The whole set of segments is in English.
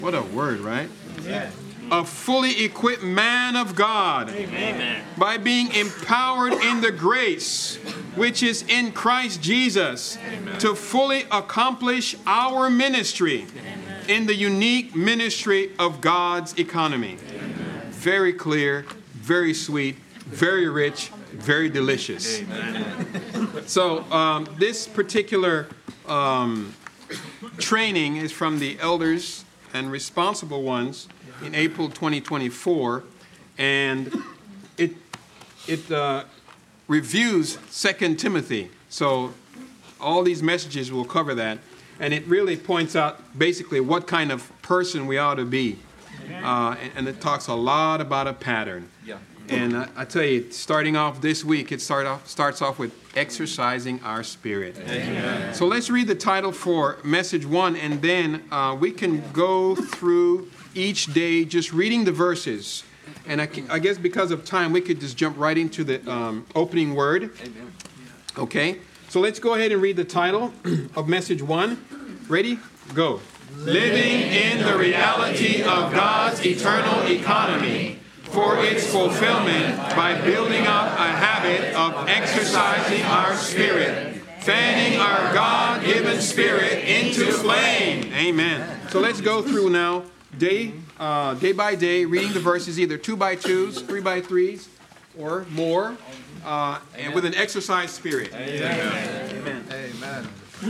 What a word, right? A fully equipped man of God. Amen. By being empowered in the grace which is in Christ Jesus. Amen. To fully accomplish our ministry. Amen. In the unique ministry of God's economy. Amen. Very clear, very sweet, very rich, very delicious. Amen. So this particular training is from the elders and responsible ones in April 2024, and it reviews 2 Timothy. So all these messages will cover that, and it really points out basically what kind of person we ought to be, and it talks a lot about a pattern. Yeah. And I tell you, starting off this week, it starts off with exercising our spirit. Amen. So let's read the title for message 1, and then we can go through each day just reading the verses. And I guess because of time, we could just jump right into the opening word. Amen. Okay, so let's go ahead and read the title of message 1. Ready? Go. Living in the reality of God's eternal economy for its fulfillment by building up a habit of exercising our spirit, fanning our God-given spirit into flame. Amen. So let's go through now, day by day, reading the verses, either 2 by 2s, 3 by 3s, or more, and with an exercised spirit. Amen. Amen.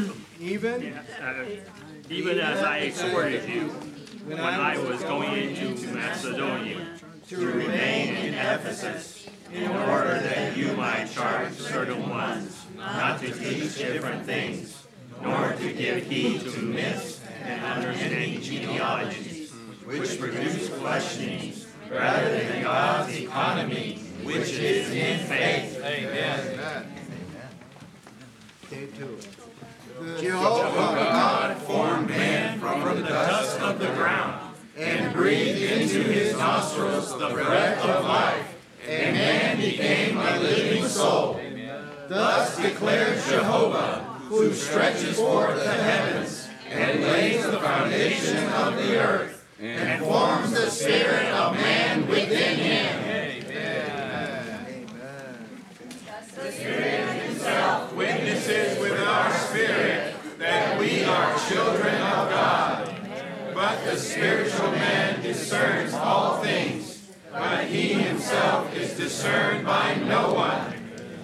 Amen. Even as I exhorted you when I was going into Macedonia, to remain in Ephesus, in order that you might charge certain ones not to teach different things, nor to give heed to myths and understanding genealogies, which produce questionings, rather than God's economy, which is in faith. Amen. Day 2. Jehovah God formed man from the dust of the ground, and breathed into his nostrils the breath of life, and man became a living soul. Thus declares Jehovah, who stretches forth the heavens, and lays the foundation of the earth, and forms the spirit of man within him. Amen. The Spirit himself witnesses with our spirit that we are children of God. But the spiritual man discerns all things, but he himself is discerned by no one.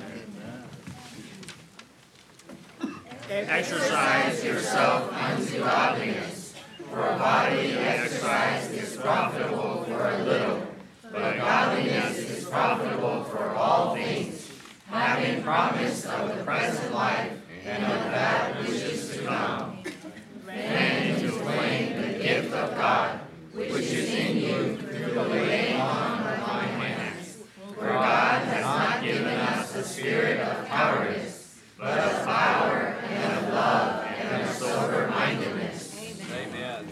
Exercise yourself unto godliness, for bodily exercise is profitable for a little, but godliness is profitable for all things, having promise of the present life and of that which is to come. Fan into flame the gift of God, which is in you through the laying on of my hands. For God has not given us the spirit of cowardice, but of power and of love and of sober-mindedness. Amen.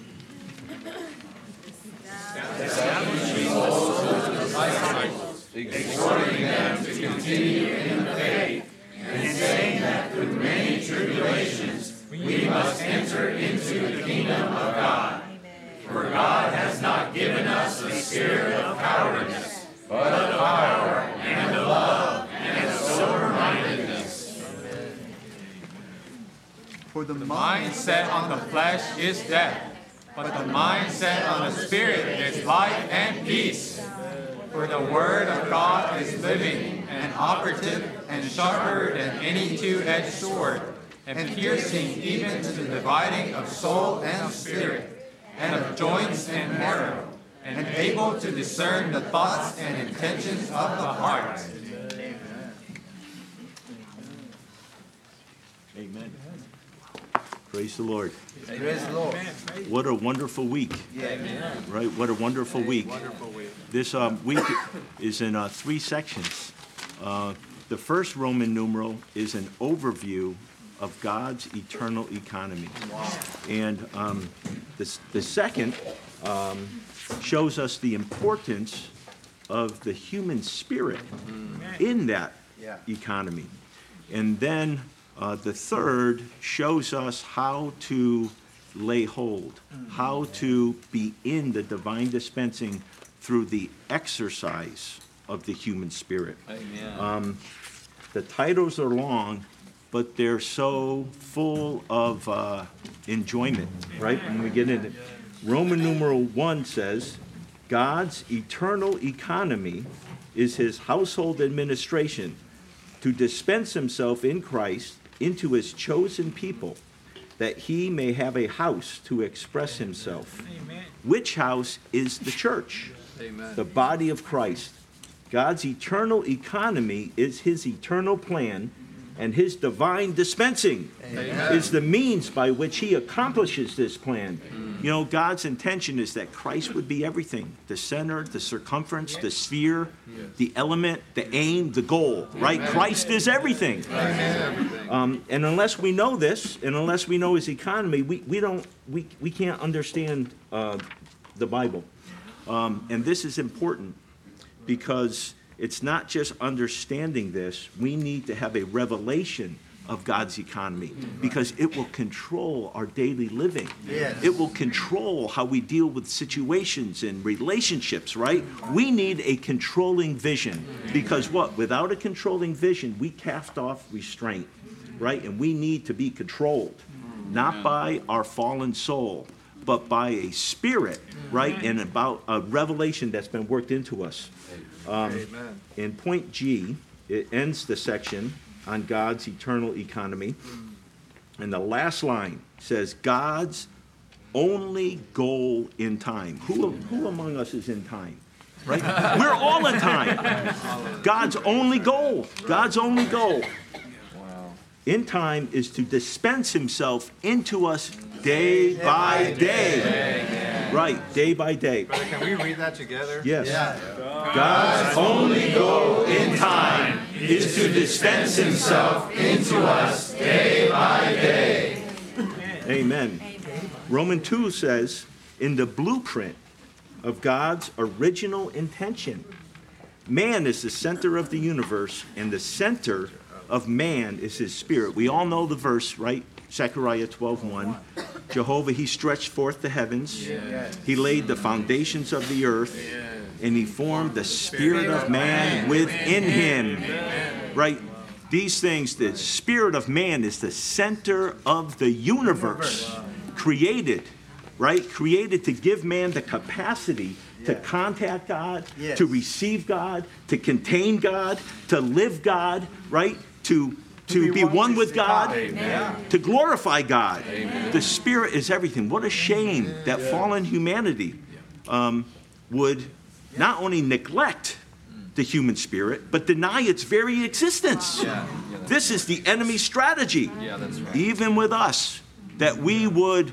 Establishing also the disciples, exhorting them to continue in the faith, and saying that through many tribulations we must enter into the kingdom of God. For God has not given us the spirit of cowardice, but of power and of love and of sober-mindedness. For the mind set on the flesh is death, but the mind set on the spirit is life and peace. For the word of God is living and operative and sharper than any two-edged sword, and piercing even to the dividing of soul and spirit, and of joints and marrow, and able to discern the thoughts and intentions of the heart. Amen. Praise the Lord. Praise the Lord. What a wonderful week. Amen. Right? What a wonderful week. This week is in 3 sections. The first Roman numeral is an overview of God's eternal economy. Wow. And the second shows us the importance of the human spirit in that economy. And then the third shows us how to lay hold, how to be in the divine dispensing through the exercise of the human spirit. Amen. The titles are long, but they're so full of enjoyment, right? When we get into Roman numeral 1 says, God's eternal economy is his household administration to dispense himself in Christ into his chosen people, that he may have a house to express himself. Amen. Which house is the church, Amen. the body of Christ. God's eternal economy is his eternal plan, and his divine dispensing is the means by which he accomplishes this plan. You know, God's intention is that Christ would be everything, the center, the circumference, the sphere, the element, the aim, the goal, right? Christ is everything. And unless we know this, and unless we know his economy, we can't understand the Bible. And this is important because it's not just understanding this. We need to have a revelation of God's economy because it will control our daily living. Yes. It will control how we deal with situations and relationships, right? We need a controlling vision because what? Without a controlling vision, we cast off restraint, right? And we need to be controlled, not by our fallen soul, but by a spirit, right? And about a revelation that's been worked into us. Amen. In point G, it ends the section on God's eternal economy. And the last line says, God's only goal in time. Who among us is in time? Right? We're all in time. God's only goal. God's only goal in time is to dispense himself into us day by day. Right, day by day. Brother, can we read that together? Yes. God's only goal in time is to dispense himself into us day by day. Amen. Romans 2 says, in the blueprint of God's original intention, man is the center of the universe, and the center of man is his spirit. We all know the verse, right? Zechariah 12:1. Jehovah, he stretched forth the heavens. He laid the foundations of the earth, and he formed the spirit of man within him. Right? These things, the spirit of man is the center of the universe. Created, right? Created to give man the capacity to contact God, to receive God, to contain God, to live God, right? To be one with God, to glorify God. The Spirit is everything. What a shame that fallen humanity would not only neglect the human spirit, but deny its very existence. This is the enemy's strategy, even with us, that we would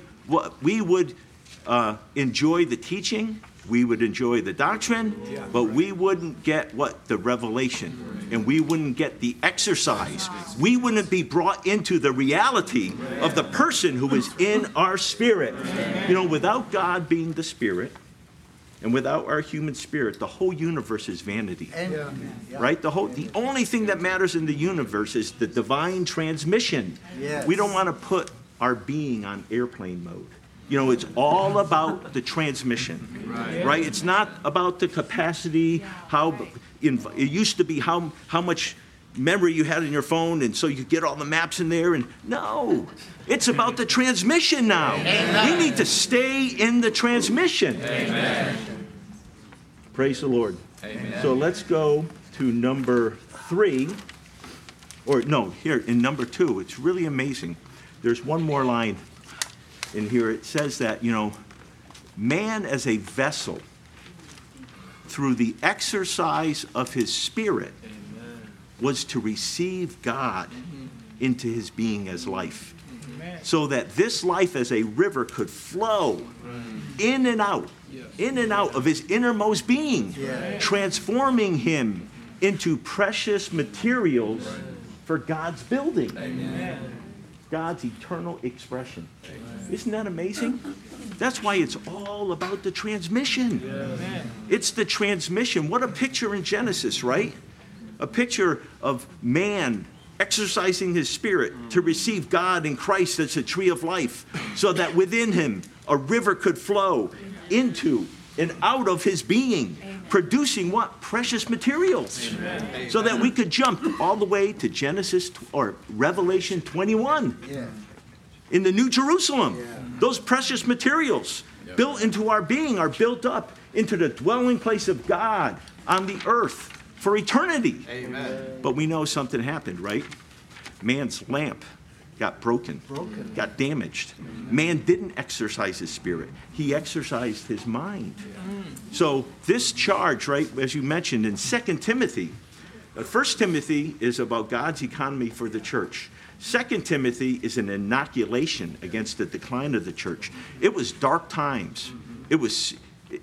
enjoy the teaching, we would enjoy the doctrine, but we wouldn't get what? The revelation. And we wouldn't get the exercise. We wouldn't be brought into the reality of the person who is in our spirit. You know, without God being the spirit, and without our human spirit, the whole universe is vanity. Right? The only thing that matters in the universe is the divine transmission. We don't want to put our being on airplane mode. You know, it's all about the transmission, right? It's not about the capacity, it used to be how much memory you had in your phone, and so you could get all the maps in there, and no, it's about the transmission now. We need to stay in the transmission. Amen. Praise the Lord. Amen. So let's go to number 3, or no, here in number 2, it's really amazing. There's one more line in here. It says that, you know, man as a vessel, through the exercise of his spirit, was to receive God into his being as life. So that this life as a river could flow in and out of his innermost being, transforming him into precious materials for God's building. God's eternal expression. Isn't that amazing? That's why it's all about the transmission. It's the transmission. What a picture in Genesis, right? A picture of man exercising his spirit to receive God in Christ as a tree of life, so that within him a river could flow into and out of his being, producing what? Precious materials. Amen. So that we could jump all the way to Genesis or Revelation 21. Yeah. In the New Jerusalem, those precious materials built into our being are built up into the dwelling place of God on the earth for eternity. Amen. But we know something happened, right? Man's lamp got broken, got damaged. Man didn't exercise his spirit. He exercised his mind. So this charge, right, as you mentioned in 2 Timothy, 1 Timothy is about God's economy for the church. 2 Timothy is an inoculation against the decline of the church. It was dark times. It was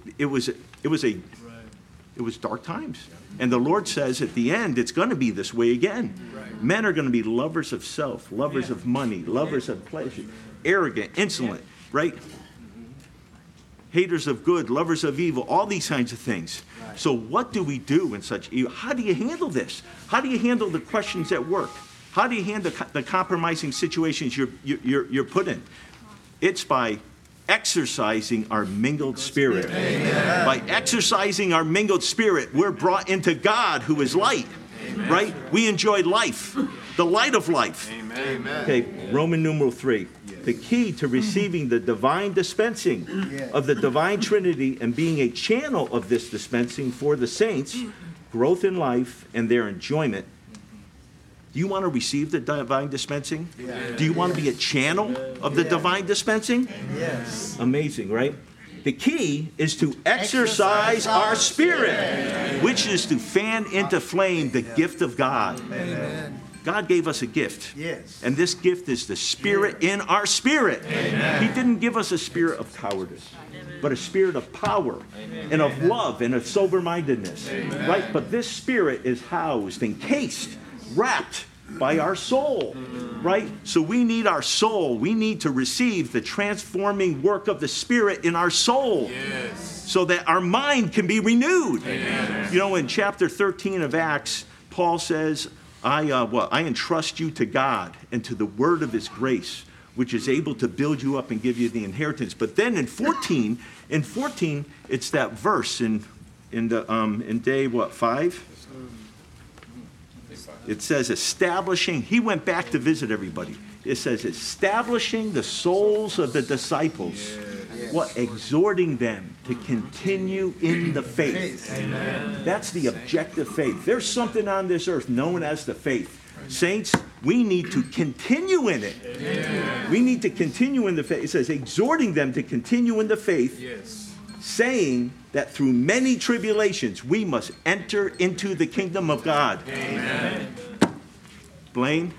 dark times. And the Lord says at the end, it's going to be this way again. Right. Men are going to be lovers of self, lovers of money, lovers of pleasure, arrogant, insolent, right? Haters of good, lovers of evil, all these kinds of things. Right. So what do we do in such evil? How do you handle this? How do you handle the questions at work? How do you handle the compromising situations you're put in? It's by exercising our mingled spirit. Amen. By exercising our mingled spirit, we're brought into God, who is light. Amen. Right? We enjoy life, the light of life. Amen. Okay, Roman numeral 3. Yes. The key to receiving the divine dispensing of the divine Trinity and being a channel of this dispensing for the saints, growth in life and their enjoyment. Do you want to receive the divine dispensing? Yeah. Do you want to be a channel of the divine dispensing? Yes. Amazing, right? The key is to exercise our spirit, which is to fan into flame the gift of God. Amen. God gave us a gift. Yes. And this gift is the spirit in our spirit. Amen. He didn't give us a spirit of cowardice, but a spirit of power and of love and of sober-mindedness. Amen. Right? But this spirit is housed, encased, wrapped by our soul, right? So we need our soul. We need to receive the transforming work of the Spirit in our soul, so that our mind can be renewed. Amen. You know, in chapter 13 of Acts, Paul says, I entrust you to God and to the word of his grace, which is able to build you up and give you the inheritance. But then in 14, it's that verse in day 5? It says establishing, he went back to visit everybody. It says establishing the souls of the disciples. Yes. What? Exhorting them to continue in the faith. Amen. That's the objective faith. There's something on this earth known as the faith. Saints, we need to continue in it. Amen. We need to continue in the faith. It says exhorting them to continue in the faith. Yes. Saying that through many tribulations we must enter into the kingdom of God. Amen. Blaine,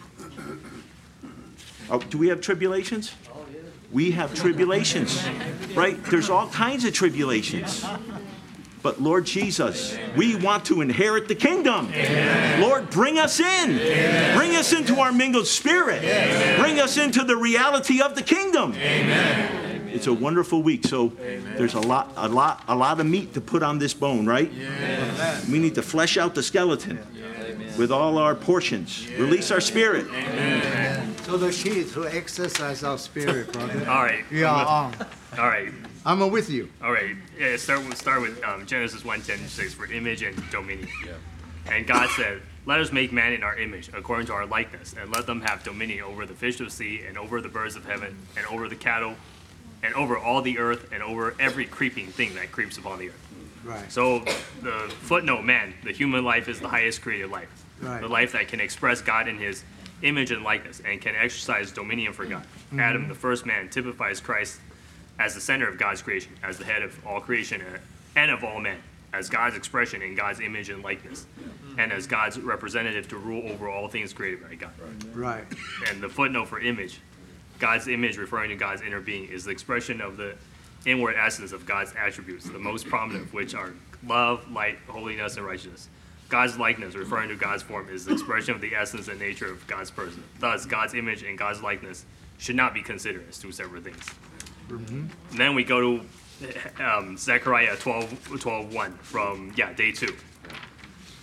do we have tribulations? We have tribulations, right? There's all kinds of tribulations. But Lord Jesus, we want to inherit the kingdom. Amen. Lord, bring us in. Amen. Bring us into our mingled spirit. Amen. Bring us into the reality of the kingdom. Amen. It's a wonderful week, so there's a lot of meat to put on this bone, right? Yes. We need to flesh out the skeleton with all our portions. Release our spirit. Amen. So the key is to exercise our spirit, brother. All right. Yeah. All right. I'm with you. All right. Yeah, start with Genesis 1:10-6 for image and dominion. Yeah. And God said, "Let us make man in our image, according to our likeness, and let them have dominion over the fish of the sea, and over the birds of heaven, and over the cattle, and over all the earth, and over every creeping thing that creeps upon the earth." Right. So the footnote, man, the human life is the highest created life. Right. The life that can express God in his image and likeness and can exercise dominion for God. Mm-hmm. Adam, the first man, typifies Christ as the center of God's creation, as the head of all creation and of all men, as God's expression in God's image and likeness, and as God's representative to rule over all things created by God. Right. And the footnote for image, God's image, referring to God's inner being, is the expression of the inward essence of God's attributes, the most prominent of which are love, light, holiness, and righteousness. God's likeness, referring to God's form, is the expression of the essence and nature of God's person. Thus, God's image and God's likeness should not be considered as two separate things. Mm-hmm. Then we go to Zechariah 12:1 from day 2.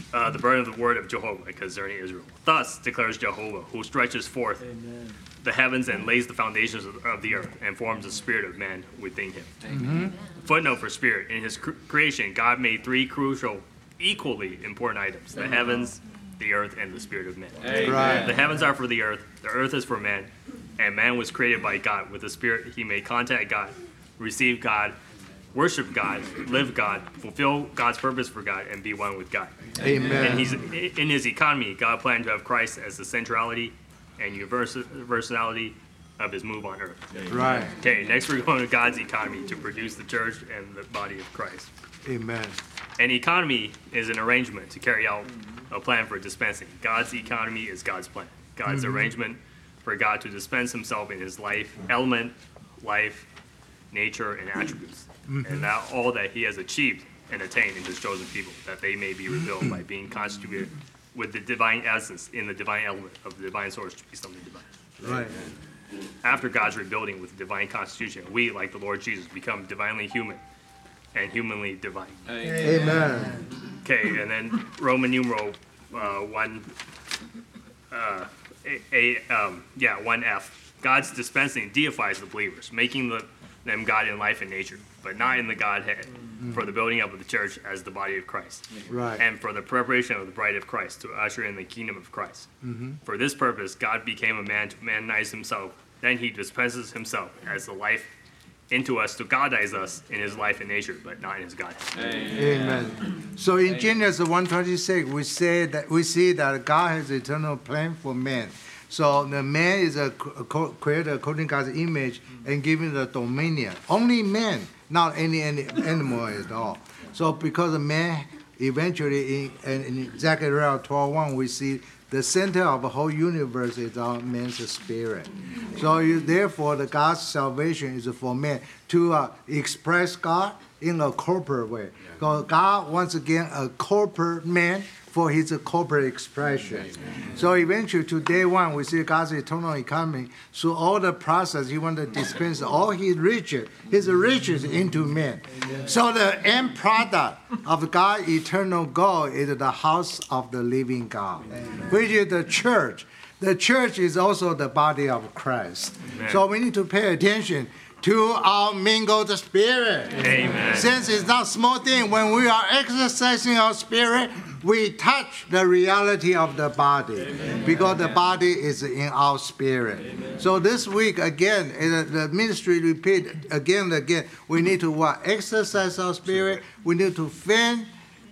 the burden of the word of Jehovah concerning Israel. Thus declares Jehovah, who stretches forth the heavens and lays the foundations of the earth and forms the spirit of man within him. Amen. Footnote for spirit. In his creation, God made three crucial, equally important items: the heavens, the earth, and the spirit of man. Right. The heavens are for the earth is for man, and man was created by God. With the spirit, he may contact God, receive God, worship God, live God, fulfill God's purpose for God, and be one with God. Amen. And in his economy, God planned to have Christ as the centrality and universality of his move on earth. Right. Okay, next we're going to God's economy to produce the church and the body of Christ. Amen. An economy is an arrangement to carry out a plan for dispensing. God's economy is God's plan. God's arrangement for God to dispense himself in his life, nature, and attributes. And that all that he has achieved and attained in his chosen people, that they may be revealed by being constituted with the divine essence in the divine element of the divine source to be something divine. Right. After God's rebuilding with the divine constitution, we, like the Lord Jesus, become divinely human and humanly divine. Amen. Okay, and then Roman numeral 1F. God's dispensing deifies the believers, making them God in life and nature, but not in the Godhead, for the building up of the church as the body of Christ, Right. and for the preparation of the bride of Christ to usher in the kingdom of Christ. For this purpose, God became a man to humanize himself. Then he dispenses himself as the life into us to Godize us in his life and nature, but not in his Godhead. Amen. So in Genesis 1:26, we see that God has eternal plan for man. So the man is created according to God's image and given the dominion. Only man, not any animal at all. So because the man, eventually in Zechariah 12:1, we see the center of the whole universe is our man's spirit. So therefore, the God's salvation is for man to express God in a corporate way. So God, once again, a corporate man for his corporate expression. So eventually, to day one, we see God's eternal economy. So all the process, he wants to dispense all his riches into man. So the end product of God's eternal goal is the house of the living God, which is the church. The church is also the body of Christ. Amen. So we need to pay attention to our mingled spirit. Amen. Since it's not small thing, when we are exercising our spirit, we touch the reality of the body. Amen. Because the body is in our spirit. Amen. So this week, again, the ministry repeat again and again, we need to exercise our spirit. We need to fan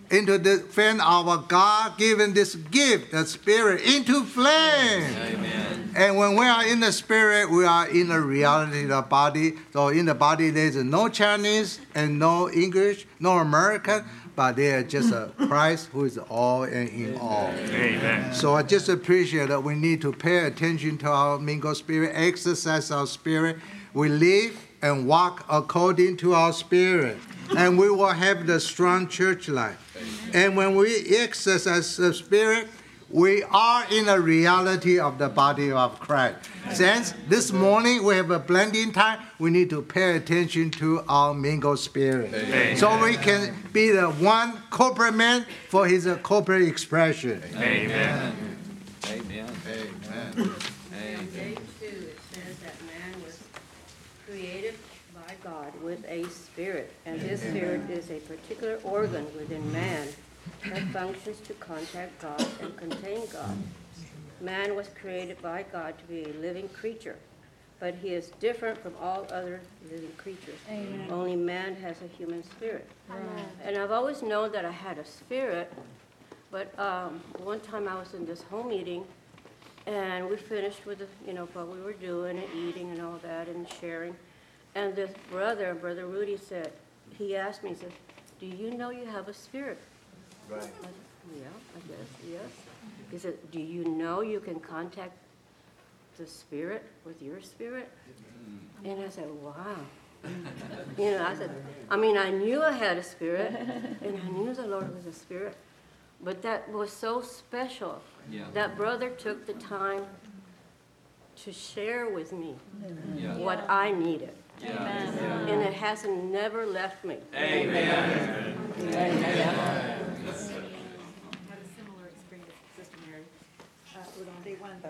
our God-given this gift, the spirit, into flame. Amen. And when we are in the spirit, we are in the reality of the body. So in the body, there's no Chinese and no English, no American, but there is just a Christ who is all and in all. Amen. So I just appreciate that we need to pay attention to our mingled spirit, exercise our spirit. We live and walk according to our spirit, and we will have the strong church life. And when we exercise the spirit, we are in the reality of the body of Christ. Since this morning we have a blending time, we need to pay attention to our mingled spirit. Amen. So we can be the one corporate man for his corporate expression. Amen. Amen. In Page 2, it says that man was created by God with a spirit, and this spirit is a particular organ within man that functions to contact God and contain God. Man was created by God to be a living creature, but he is different from all other living creatures. Amen. Only man has a human spirit. Amen. And I've always known that I had a spirit, but one time I was in this home meeting, and we finished with what we were doing and eating and all that and sharing. And this Brother Rudy said, he asked me, he said, "Do you know you have a spirit?" Right. I said, "Yeah, I guess, yes." He said, "Do you know you can contact the spirit with your spirit?" And I said, "Wow." I said, I knew I had a spirit, and I knew the Lord was a spirit, but that was so special. Yeah. That brother took the time to share with me what I needed. Yeah. And it hasn't never left me. Amen. Amen.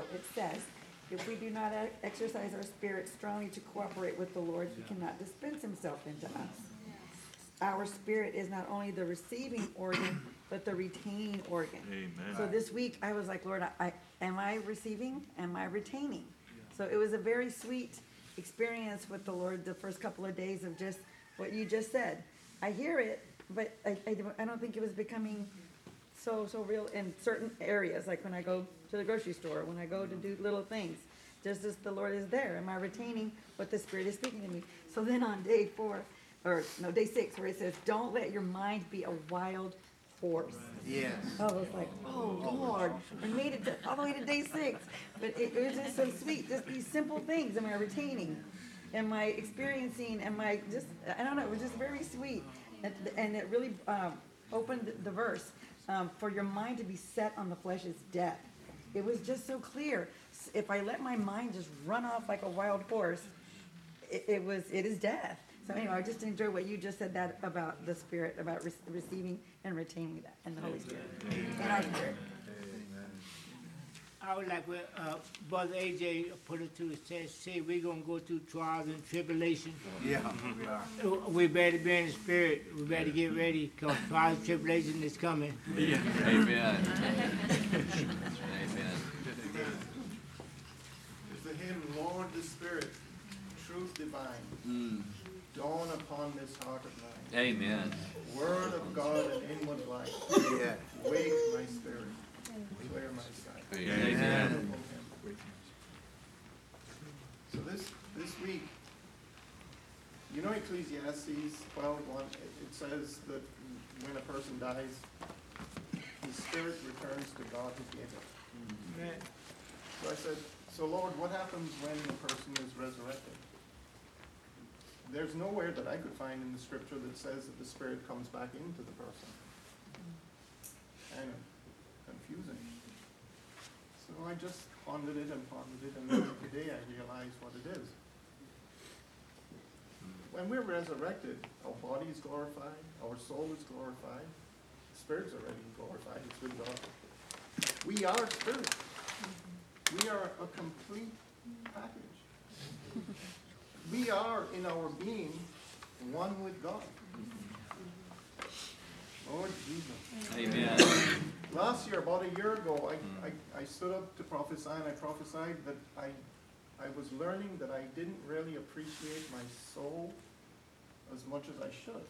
it says, if we do not exercise our spirit strongly to cooperate with the Lord, he cannot dispense himself into us. Our spirit is not only the receiving organ, but the retaining organ. Amen. So this week, I was like, Lord, am I receiving? Am I retaining? So it was a very sweet experience with the Lord the first couple of days of just what you just said. I hear it, but I don't think it was becoming so real in certain areas, like when I go to the grocery store, when I go to do little things, just as the Lord is there. Am I retaining what the Spirit is speaking to me? So then on day 6, where it says, don't let your mind be a wild horse. Yes. I was like, oh Lord, I made it all the way to day 6. But it was just so sweet, just these simple things. Am I retaining? Am I experiencing? Am I just, I don't know, it was just very sweet. And it really opened the verse, for your mind to be set on the flesh is death. It was just so clear. If I let my mind just run off like a wild horse, it is death. So anyway, I just enjoy what you just said that about the Spirit, about receiving and retaining that, and the Holy Spirit, and our spirit. I would like what Brother AJ put it to, say we're going to go through trials and tribulation. Yeah, we are. We better be in the spirit. We better get ready because trials and tribulation is coming. Amen. Amen. It's the hymn, Lord the Spirit, truth divine, dawn upon this heart of mine. Amen. Word of God and inward light, Yeah. wake my spirit, clear my sight. Amen. So this week, you know Ecclesiastes 12:1, it says that when a person dies, his spirit returns to God who gave it. So I said, so Lord, what happens when a person is resurrected? There's nowhere that I could find in the scripture that says that the spirit comes back into the person. Kind of confusing. So I just pondered it, and then today I realized what it is. When we're resurrected, our body is glorified, our soul is glorified, the spirit's already glorified, it's with God. We are spirit. We are a complete package. We are, in our being, one with God. Lord Jesus. Amen. Last year, about a year ago, I stood up to prophesy, and I prophesied that I was learning that I didn't really appreciate my soul as much as I should.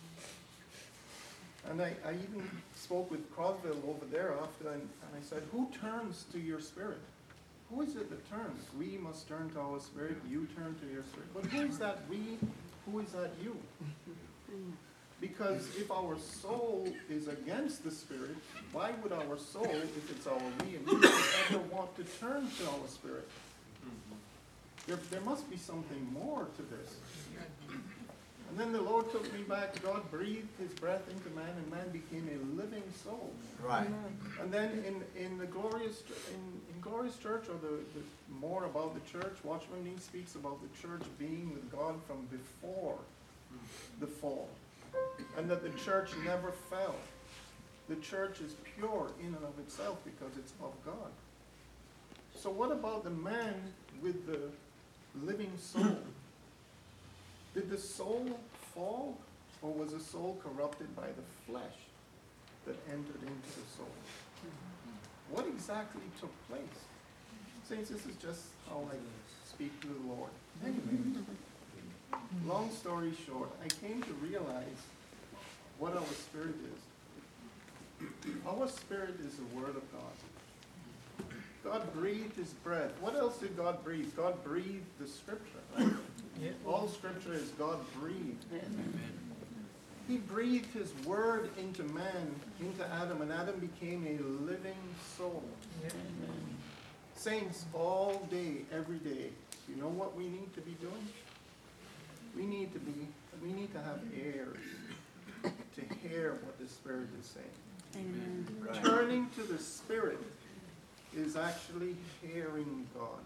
And I even spoke with Crosville over there after, and I said, who turns to your spirit? Who is it that turns? We must turn to our spirit, you turn to your spirit. But who is that we? Who is that you? Because if our soul is against the spirit, why would our soul, if it's our we and you, ever want to turn to our spirit? There must be something more to this. And then the Lord took me back. God breathed his breath into man, and man became a living soul. Right. And then in the glorious church, or the more about the church, Watchman Nee speaks about the church being with God from before the fall, and that the church never fell. The church is pure in and of itself because it's of God. So what about the man with the living soul? Did the soul fall, or was the soul corrupted by the flesh that entered into the soul? What exactly took place? Saints, this is just how I speak to the Lord. Anyway, long story short, I came to realize what our spirit is. Our spirit is the Word of God. God breathed his breath. What else did God breathe? God breathed the scripture, right? All scripture is God breathed. He breathed his word into man, into Adam, and Adam became a living soul. Saints, all day, every day, you know what we need to be doing? We need to have ears to hear what the Spirit is saying. Amen. Right. Turning to the Spirit is actually hearing God.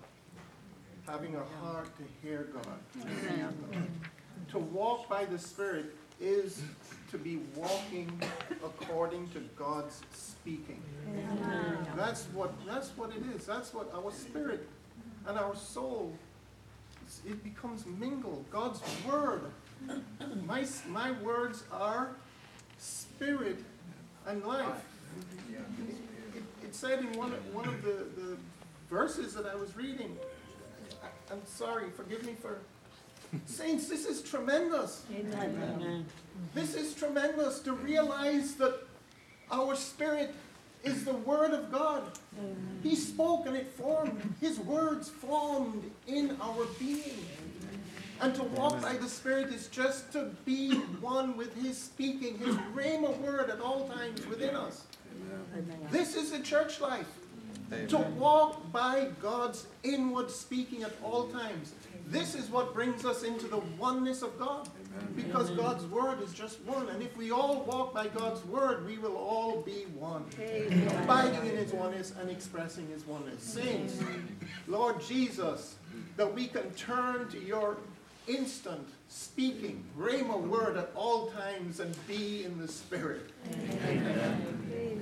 Having a heart to hear God. To walk by the Spirit is to be walking according to God's speaking. That's what it is. That's what our spirit and our soul, it becomes mingled. God's word. My words are spirit and life. It said in one of the verses that I was reading, I'm sorry, forgive me for, saints, this is tremendous. Amen. This is tremendous to realize that our spirit is the Word of God. He spoke and it formed. His words formed in our being. And to walk by the Spirit is just to be one with His speaking, His rhema word at all times within us. This is the church life. To walk by God's inward speaking at all times. This is what brings us into the oneness of God. Because God's word is just one. And if we all walk by God's word, we will all be one. Abiding in His oneness and expressing His oneness. Saints, Lord Jesus, that we can turn to your instant speaking, rhema word at all times and be in the Spirit. Amen.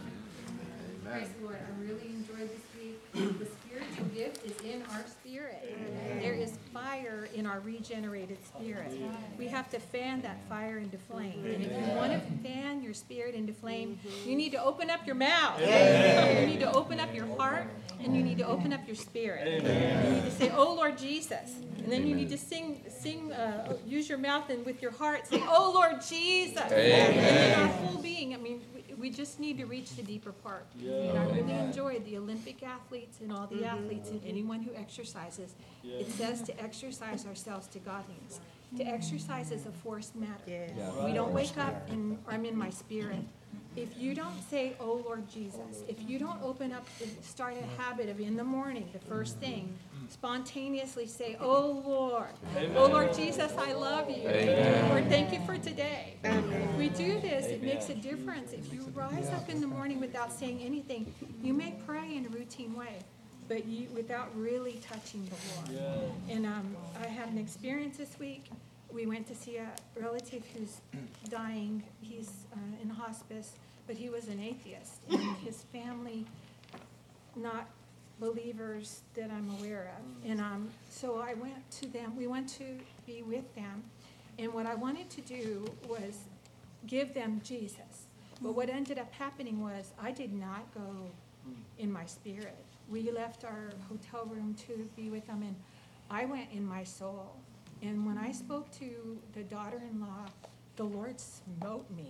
Praise the Lord. I really enjoyed this week. The spiritual gift is in our spirit. There is fire in our regenerated spirit. We have to fan that fire into flame. And if you want to fan your spirit into flame, you need to open up your mouth. You need to open up your heart, and you need to open up your spirit. You need to say, "Oh Lord Jesus," and then you need to sing. Use your mouth and with your heart say, "Oh Lord Jesus," and in our full being. I mean, we just need to reach the deeper part. And I really enjoyed the Olympic athletes and all the athletes and anyone who exercises. It says to exercise ourselves to godliness. To exercise is a forced matter. We don't wake up and I'm in my spirit. If you don't say, "Oh Lord Jesus," if you don't open up and start a habit of in the morning, the first thing, spontaneously say, "Oh Lord, oh Lord Jesus, I love you. Lord, thank you for today." If we do this, it makes a difference. If you rise up in the morning without saying anything, you may pray in a routine way, but without really touching the Lord. And I had an experience this week. We went to see a relative who's dying. He's in hospice, but he was an atheist, and his family, not believers that I'm aware of. And so I went to them. We went to be with them, and what I wanted to do was give them Jesus. But what ended up happening was I did not go in my spirit. We left our hotel room to be with them, and I went in my soul. And when I spoke to the daughter-in-law, the Lord smote me.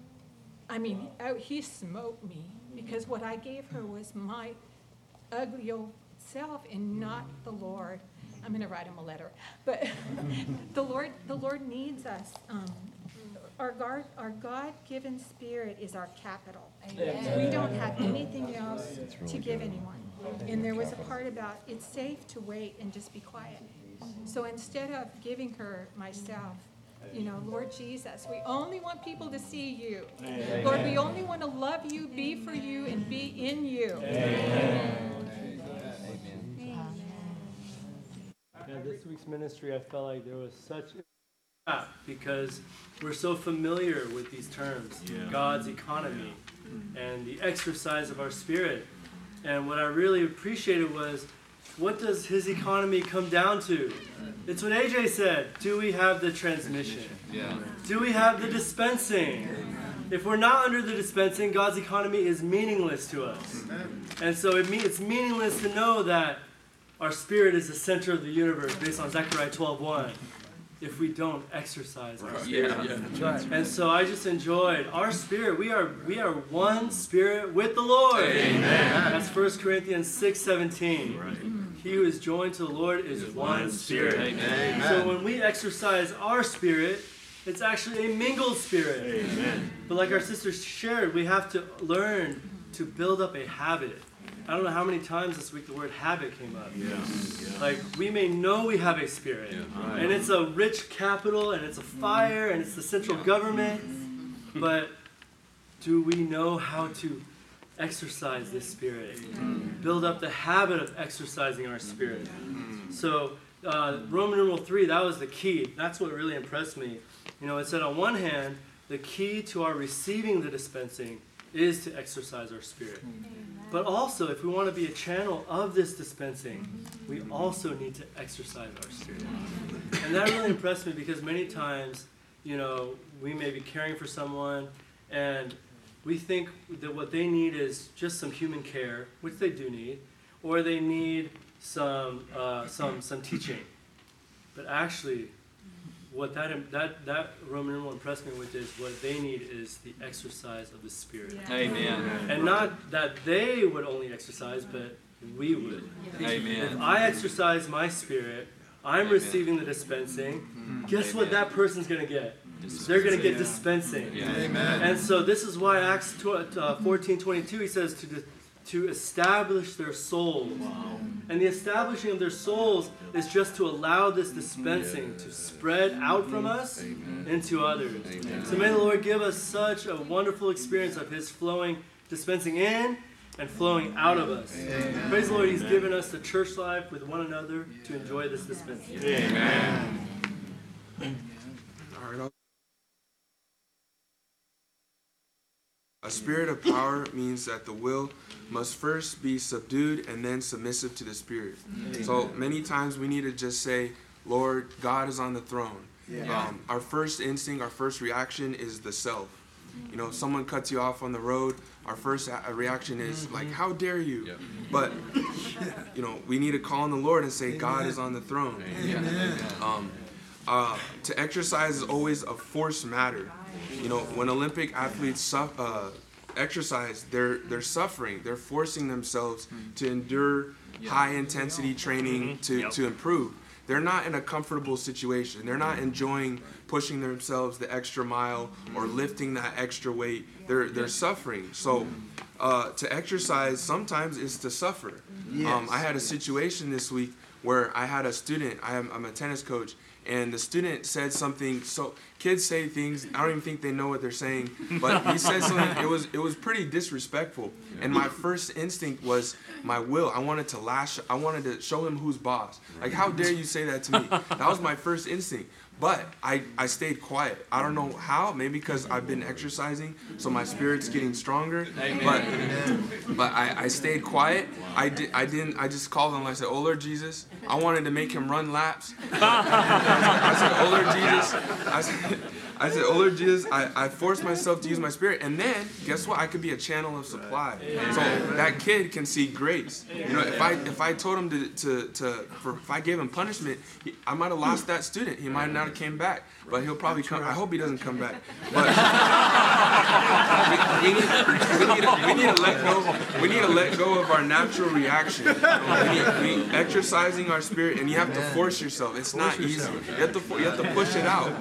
I mean, He smote me because what I gave her was my ugly old self and not the Lord. I'm going to write Him a letter. But the Lord needs us. Our God-given spirit is our capital. We don't have anything else to give anyone. And there was a part about it's safe to wait and just be quiet. So instead of giving her myself, Lord Jesus, we only want people to see you. Lord, we only want to love you, be for you, and be in you. This week's ministry, I felt like there was such because we're so familiar with these terms, God's economy and the exercise of our spirit. And what I really appreciated was, what does His economy come down to? It's what AJ said. Do we have the transmission? Do we have the dispensing? If we're not under the dispensing, God's economy is meaningless to us. And so it's meaningless to know that our spirit is the center of the universe based on Zechariah 12:1. If we don't exercise our spirit. And so I just enjoyed our spirit. We are one spirit with the Lord. Amen. That's 1 Corinthians 6:17. Right. He who is joined to the Lord is one spirit. Amen. So when we exercise our spirit, it's actually a mingled spirit. Amen. But like our sisters shared, we have to learn to build up a habit. I don't know how many times this week the word habit came up. Like, we may know we have a spirit, and it's a rich capital, and it's a fire, and it's the central government, but do we know how to exercise this spirit? Build up the habit of exercising our spirit. So Roman numeral 3, that was the key. That's what really impressed me. You know, it said on one hand, the key to our receiving the dispensing is to exercise our spirit. But also, if we want to be a channel of this dispensing, we also need to exercise our spirit. And that really impressed me because many times, you know, we may be caring for someone and we think that what they need is just some human care, which they do need, or they need some teaching. But actually, what that Roman numeral impressed me with is what they need is the exercise of the Spirit. Yeah. Amen. And not that they would only exercise, but we would. Amen. If I exercise my spirit, I'm receiving the dispensing. Guess what that person's going to get? They're going to get dispensing. Yeah. Amen. And so this is why Acts 14:22, he says to establish their souls. Wow. And the establishing of their souls is just to allow this dispensing to spread out from us into others. Amen. So may the Lord give us such a wonderful experience of His flowing, dispensing in and flowing out of us. Amen. Praise the Lord, He's given us the church life with one another to enjoy this dispensing. Amen. All right. A spirit of power means that the will must first be subdued and then submissive to the Spirit. Amen. So many times we need to just say, Lord, God is on the throne. Yeah. Our first instinct, our first reaction is the self. You know, if someone cuts you off on the road, our first reaction is like, how dare you? Yeah. But, you know, we need to call on the Lord and say, God is on the throne. To exercise is always a forced matter. You know, when Olympic athletes exercise, they're suffering. They're forcing themselves to endure high intensity training to improve. They're not in a comfortable situation. They're not enjoying pushing themselves the extra mile or lifting that extra weight. They're suffering. So to exercise sometimes is to suffer. I had a situation this week where I had a student. I'm a tennis coach. And the student said something, so kids say things, I don't even think they know what they're saying, but he said something, it was pretty disrespectful. And my first instinct was my will. I wanted to show him who's boss. Like, how dare you say that to me? That was my first instinct. But I stayed quiet. I don't know how, maybe because I've been exercising, so my spirit's getting stronger. But I stayed quiet. I just called him and I said, oh Lord Jesus, I wanted to make him run laps. I said, oh Lord Jesus, I said, oh Lord Jesus, I forced myself to use my spirit, and then guess what? I could be a channel of supply. So that kid can see grace. You know, if I told him if I gave him punishment, I might have lost that student. He might not have came back, but he'll probably come. I hope he doesn't come back. But we need to let go. We need to let go of our natural reaction. We exercising our spirit, and you have to force yourself. It's not easy. You have to push it out.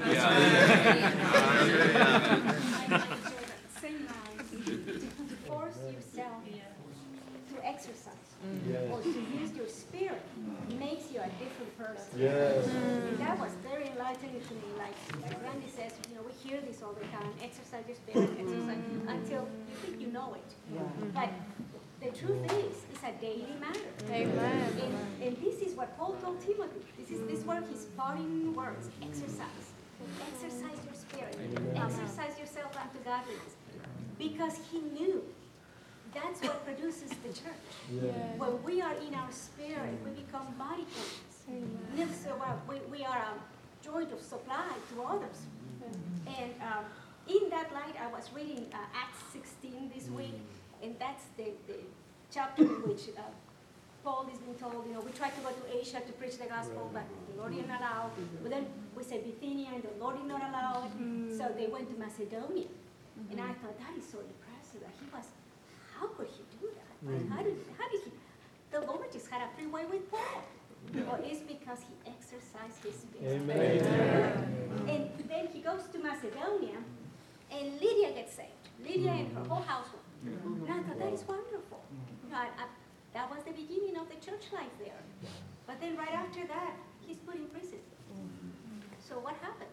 Same to force yourself to exercise or to use your spirit makes you a different person. And that was very enlightening to me. Like Randy says, you know, we hear this all the time: exercise your spirit, exercise until you think you know it. But the truth is, it's a daily matter. And this is what Paul told Timothy. This one his parting words: exercise. Exercise your spirit. Exercise yourself unto godliness. Because he knew that's what produces the church. When we are in our spirit, we become body conscious. So we are a joy of supply to others. And in that light, I was reading Acts 16 this week, and that's the chapter in which Paul is being told, you know, we tried to go to Asia to preach the gospel, but the Lord didn't allow. But then we said Bithynia, and the Lord did not allow it. So they went to Macedonia. And I thought, that is so impressive. That how could he do that? Like, how did he? The Lord just had a free way with Paul. Well, it's because he exercised his spirit. And then he goes to Macedonia, and Lydia gets saved. Lydia and her whole household. And I thought, that is wonderful. You know, that was the beginning of the church life there. But then right after that, he's put in prison. So what happened?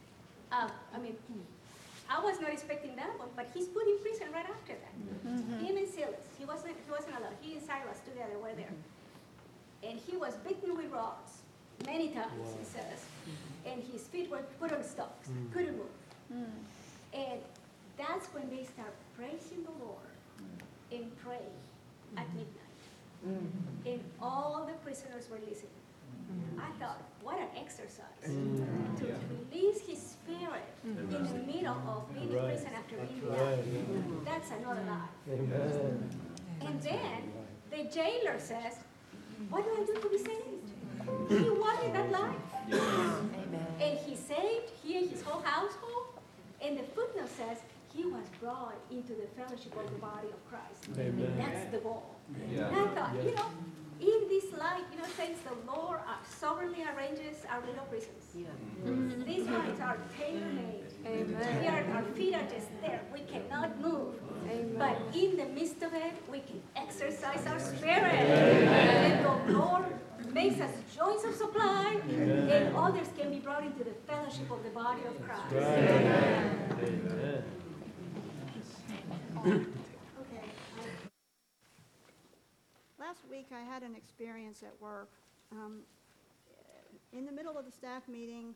I was not expecting that one, but he's put in prison right after that. Him and Silas, he wasn't alone. He and Silas together were there. And he was beaten with rods. many times, it says. And his feet were put on stocks, couldn't move. And that's when they start praising the Lord and praying at midnight. And all the prisoners were listening. I thought, what an exercise to release his spirit in the middle of being in prison after being died. That's another life. And then the jailer says, what do I do to be saved? He wanted that life. And he saved, he and his whole household. And the footnote says, he was brought into the fellowship of the body of Christ. That's the goal. And I thought, in this life, saints, the Lord sovereignly arranges our little prisons. These ones are tailor-made. Our feet are just there. We cannot move. But in the midst of it, we can exercise our spirit. And the Lord makes us joints of supply, and others can be brought into the fellowship of the body of Christ. Amen. Okay. Last week I had an experience at work. In the middle of the staff meeting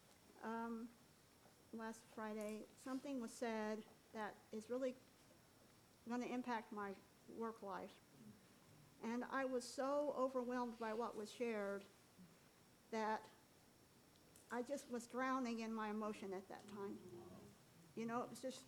last Friday, something was said that is really going to impact my work life. And I was so overwhelmed by what was shared that I just was drowning in my emotion at that time. It was just,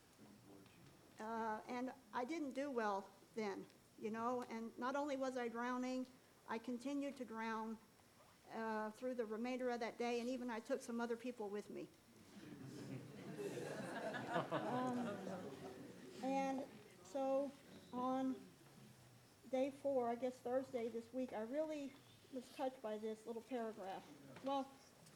and I didn't do well then, and not only was I drowning, I continued to drown through the remainder of that day, and even I took some other people with me. And so on day 4, I guess Thursday this week, I really was touched by this little paragraph. Well,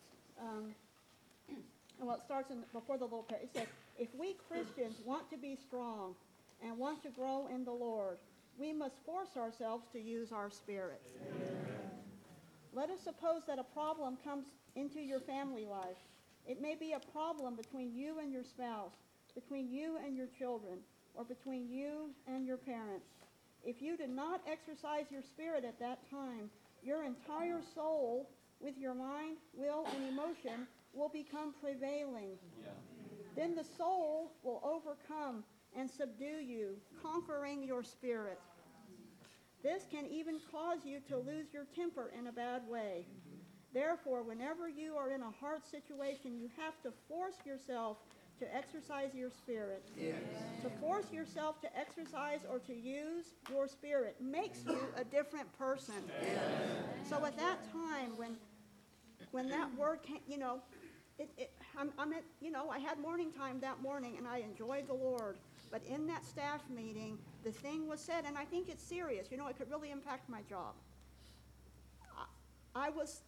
it starts before the little paragraph. It says, if we Christians want to be strong and want to grow in the Lord, we must force ourselves to use our spirit. Let us suppose that a problem comes into your family life. It may be a problem between you and your spouse, between you and your children, or between you and your parents. If you do not exercise your spirit at that time, your entire soul, with your mind, will, and emotion, will become prevailing. Then the soul will overcome and subdue you, conquering your spirit. This can even cause you to lose your temper in a bad way. Therefore, whenever you are in a hard situation, you have to force yourself to exercise your spirit. To force yourself to exercise or to use your spirit makes you a different person. So at that time, when that word came, I had morning time that morning, and I enjoyed the Lord. But in that staff meeting, the thing was said, and I think it's serious. It could really impact my job. I was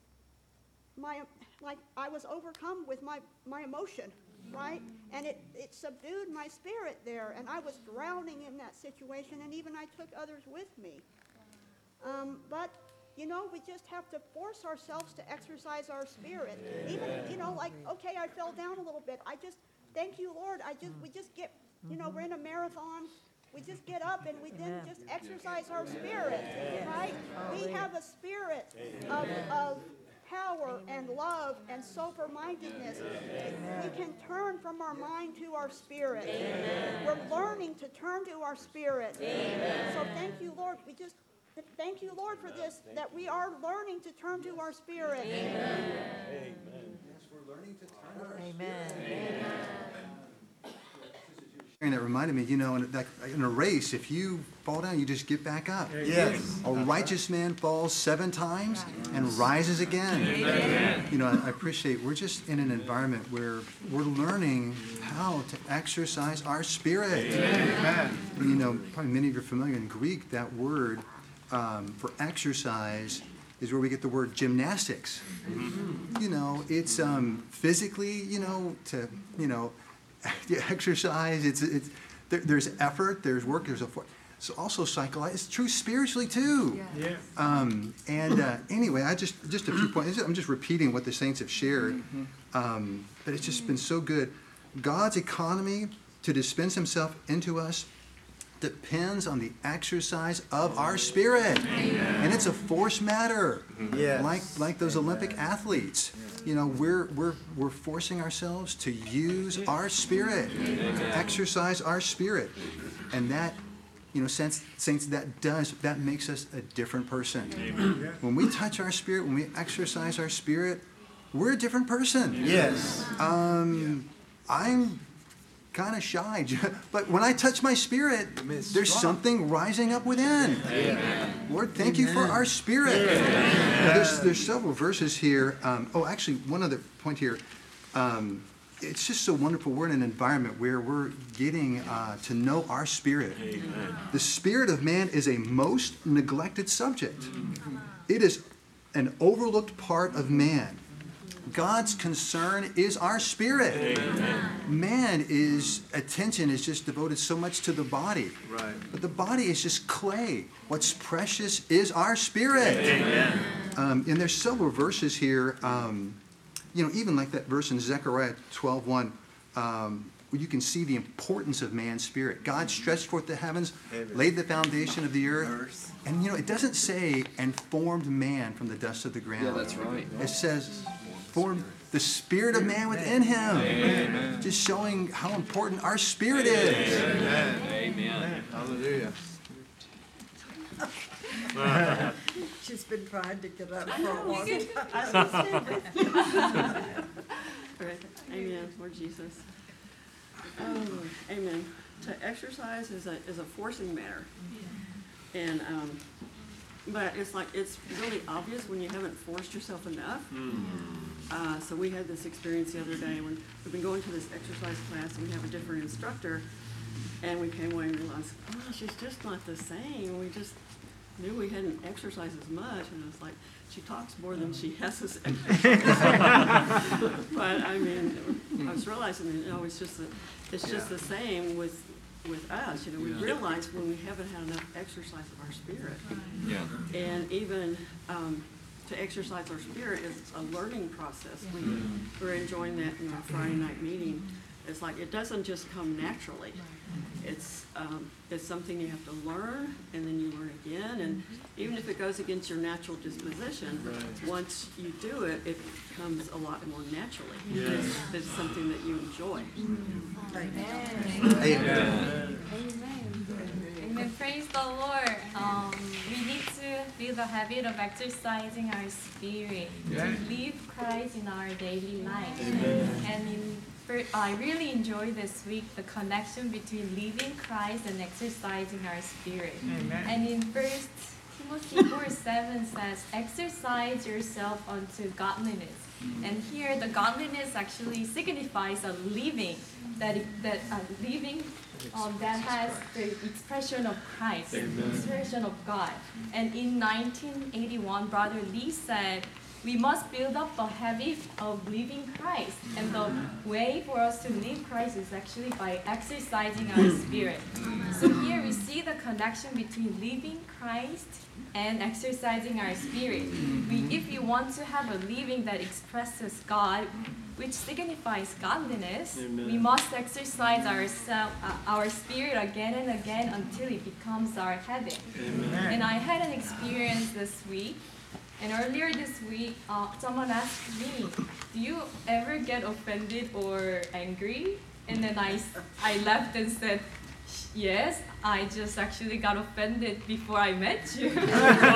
overcome with my emotion, right? And it subdued my spirit there, and I was drowning in that situation, and even I took others with me. But we just have to force ourselves to exercise our spirit. Even, okay, I fell down a little bit. I just, thank you, Lord. We just get, we're in a marathon. We just get up and we then just exercise our spirit, right? We have a spirit of power and love and sober-mindedness. We can turn from our mind to our spirit. We're learning to turn to our spirit. So thank you, Lord. Thank you, Lord, for this, that we are learning to turn to our spirit. Amen. Yes, we're learning to turn to our spirit. And that reminded me, in a race, if you fall down, you just get back up. Yes. A righteous man falls 7 times and rises again. Amen. I appreciate, we're just in an environment where we're learning how to exercise our spirit. Amen. And, probably many of you are familiar in Greek, that word for exercise is where we get the word gymnastics. It's physically, to, exercise, there's effort, there's work, there's it's also psychological. It's true spiritually too. Anyway, just a few points. I'm just repeating what the saints have shared, but it's just been so good. God's economy to dispense Himself into us depends on the exercise of our spirit. Amen. And it's a forced matter. Yes. Like those Olympic athletes. You know, we're forcing ourselves to use our spirit, to exercise our spirit. And that, you know, saints, that makes us a different person. Amen. When we touch our spirit, when we exercise our spirit, we're a different person. Yes. I'm kind of shy, but when I touch my spirit, there's something rising up within. Amen. Lord, thank you for our spirit. There's several verses here. Actually, one other point here. It's just so wonderful. We're in an environment where we're getting to know our spirit. Amen. The spirit of man is a most neglected subject. It is an overlooked part of man. God's concern is our spirit. Amen. Man's attention is just devoted so much to the body. Right. But the body is just clay. What's precious is our spirit. Amen. And there's several verses here, you know, even like that verse in Zechariah 12:1, where you can see the importance of man's spirit. God stretched forth the heavens, laid the foundation of the earth. And, you know, it doesn't say, and formed man from the dust of the ground. Yeah, that's right. It says, formed the spirit of man within him. Amen. Just showing how important our spirit is. Amen. Amen. Hallelujah. She's been trying to get up for a long time. Amen, Lord Jesus. Amen. To exercise is a forcing matter. And but it's like, it's really obvious when you haven't forced yourself enough. So we had this experience the other day when we've been going to this exercise class and we have a different instructor, and we came away and realized, oh, she's just not the same. We just knew we hadn't exercised as much, and it's like, she talks more than she has us exercise. But I mean, I was realizing, you know, it's just the same with us. You know, we realize when we haven't had enough exercise of our spirit. Yeah. And even to exercise our spirit is a learning process. We're enjoying that in our Friday night meeting. It's like, it doesn't just come naturally. It's something you have to learn, and then you learn again. And even if it goes against your natural disposition, once you do it, it comes a lot more naturally. It's something that you enjoy. Amen. Amen. Amen. Praise the Lord. We need to build a habit of exercising our spirit to live Christ in our daily life. And I really enjoy this week the connection between living Christ and exercising our spirit. Amen. And in 1 Timothy 4:7 says, exercise yourself unto godliness. And here the godliness actually signifies a living that has the expression of Christ, the expression of God. And in 1981, Brother Lee said, we must build up a habit of living Christ. And the way for us to live Christ is actually by exercising our spirit. So here we see the connection between living Christ and exercising our spirit. If you want to have a living that expresses God, which signifies godliness, we must exercise our spirit again and again until it becomes our habit. Amen. And I had an experience this week. And earlier this week, someone asked me, do you ever get offended or angry? And then I laughed and said, yes, I just actually got offended before I met you. And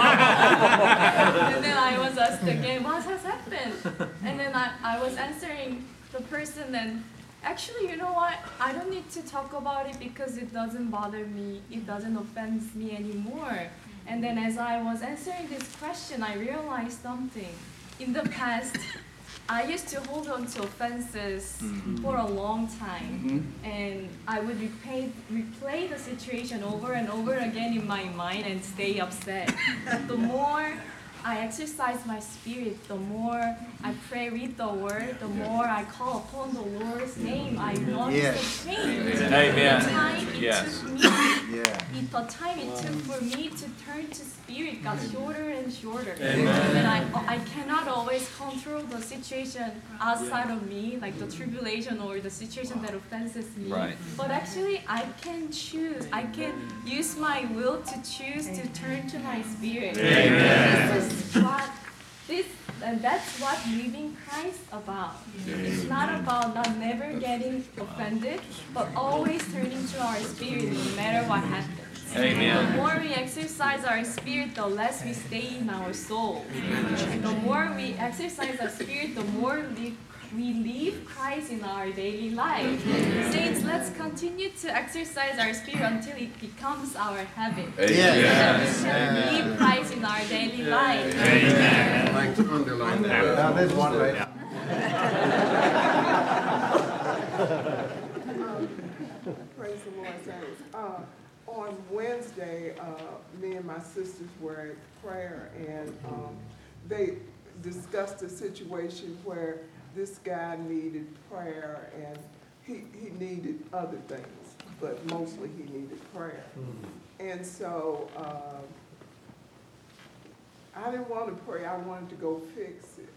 then I was asked again, what has happened? And then I was answering the person, and actually, you know what? I don't need to talk about it because it doesn't bother me. It doesn't offend me anymore. And then as I was answering this question, I realized something. In the past, I used to hold on to offenses for a long time. And I would replay the situation over and over again in my mind and stay upset. The more I exercise my spirit, the more I pray, read the word, the more I call upon the Lord's name, I notice a change. Amen. Yes. took me, the time it took for me to turn to Spirit got shorter and shorter. Amen. And I cannot always control the situation outside of me, like the tribulation or the situation that offenses me. Right. But actually, I can choose. I can use my will to choose to turn to my Spirit. Amen. And that's what living Christ about. It's not about not never getting offended, but always turning to our Spirit no matter what happens. Amen. The more we exercise our Spirit, the less we stay in our soul. And the more we exercise our Spirit, the more we live Christ in our daily life. Saints, let's continue to exercise our Spirit until it becomes our habit. Yes. So we can live Christ in our daily life. I'd like to underline that. Now, there's one right. Praise the Lord, saints. On Wednesday, me and my sisters were at prayer, and they discussed a situation where this guy needed prayer, and he needed other things, but mostly he needed prayer. And so I didn't want to pray, I wanted to go fix it.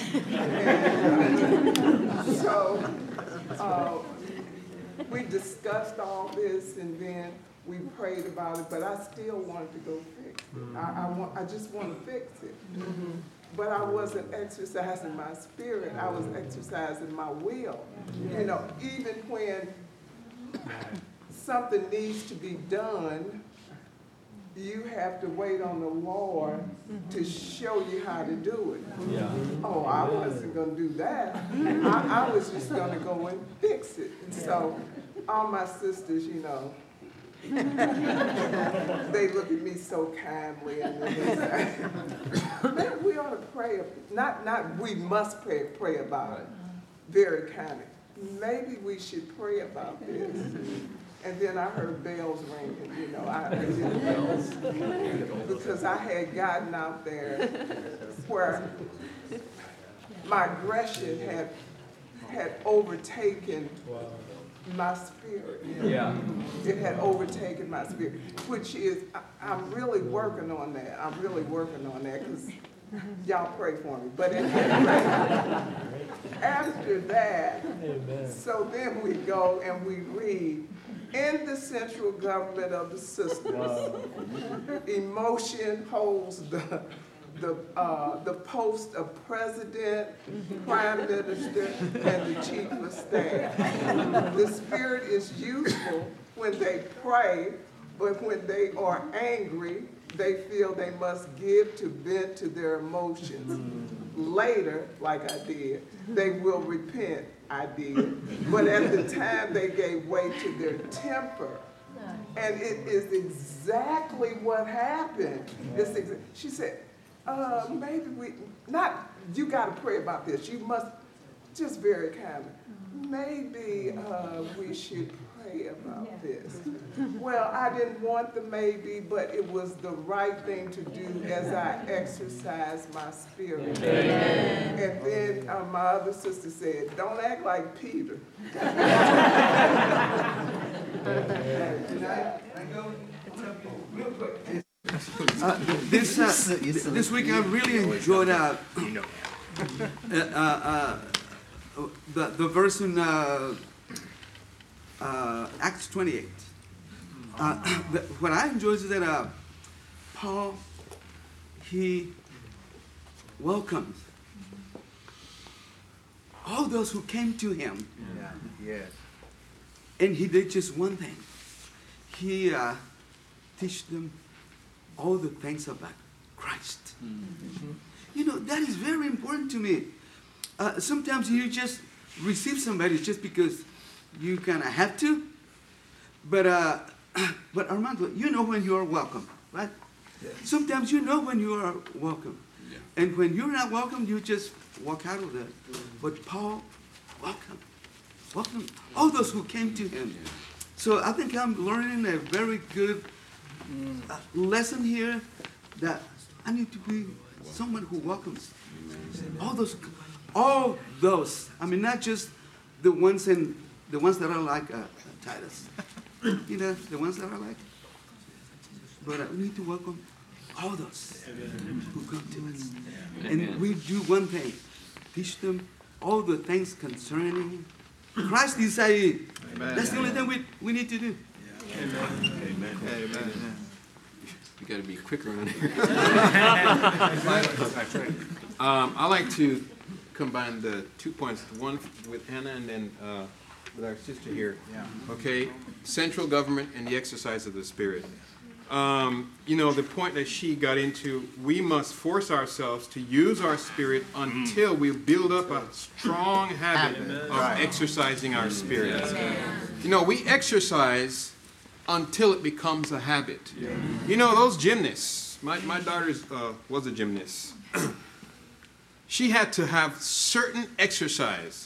And, so we discussed all this, and then we prayed about it, but I still wanted to go fix it. I just want to fix it. But I wasn't exercising my spirit, I was exercising my will. You know, even when something needs to be done, you have to wait on the Lord to show you how to do it. Oh, I wasn't going to do that. I was just going to go and fix it. And so all my sisters, you know, they look at me so kindly, and then they say, "Man, we ought to pray. Not we must pray about it. Very kindly. Maybe we should pray about this." And then I heard bells ringing. You know, I did bells because I had gotten out there where my aggression had overtaken my spirit. It had overtaken my spirit, which is, I'm really working on that. I'm really working on that because y'all pray for me. But anyway, after that, so then we go and we read, in the central government of the sisters, emotion holds the post of president, prime minister, and the chief of staff. The spirit is useful when they pray, but when they are angry, they feel they must give to vent to their emotions. Later, like I did, they will repent. I did. But at the time, they gave way to their temper. And it is exactly what happened. She said, maybe you got to pray about this. You must, just very kindly, maybe we should pray about this. Well, I didn't want the maybe, but it was the right thing to do as I exercised my spirit. Amen. And then my other sister said, don't act like Peter. This week I really enjoyed the verse in Acts 28. What I enjoyed is that Paul, he welcomes all those who came to him. And he did just one thing. He teach them all the things about Christ. You know, that is very important to me. Sometimes you just receive somebody just because you kind of have to. But Armando, you know when you are welcome, right? Yes. Sometimes you know when you are welcome. Yeah. And when you're not welcome, you just walk out of that. But Paul, welcome all those who came to him. Yeah. So I think I'm learning a very good lesson here, that I need to be someone who welcomes all those. I mean, not just the ones that are like Titus, you know, the ones that I like. But we need to welcome all those who come to us. And we do one thing, teach them all the things concerning Christ inside. That's the only thing we need to do. Amen. Amen. You got to be quicker on here. I like to combine the 2 points, one with Hannah and then with our sister here. Okay, central government and the exercise of the Spirit. You know, the point that she got into, we must force ourselves to use our spirit until we build up a strong habit of exercising our spirit. You know, we exercise until it becomes a habit. You know, those gymnasts, my daughter was a gymnast. She had to have certain exercise.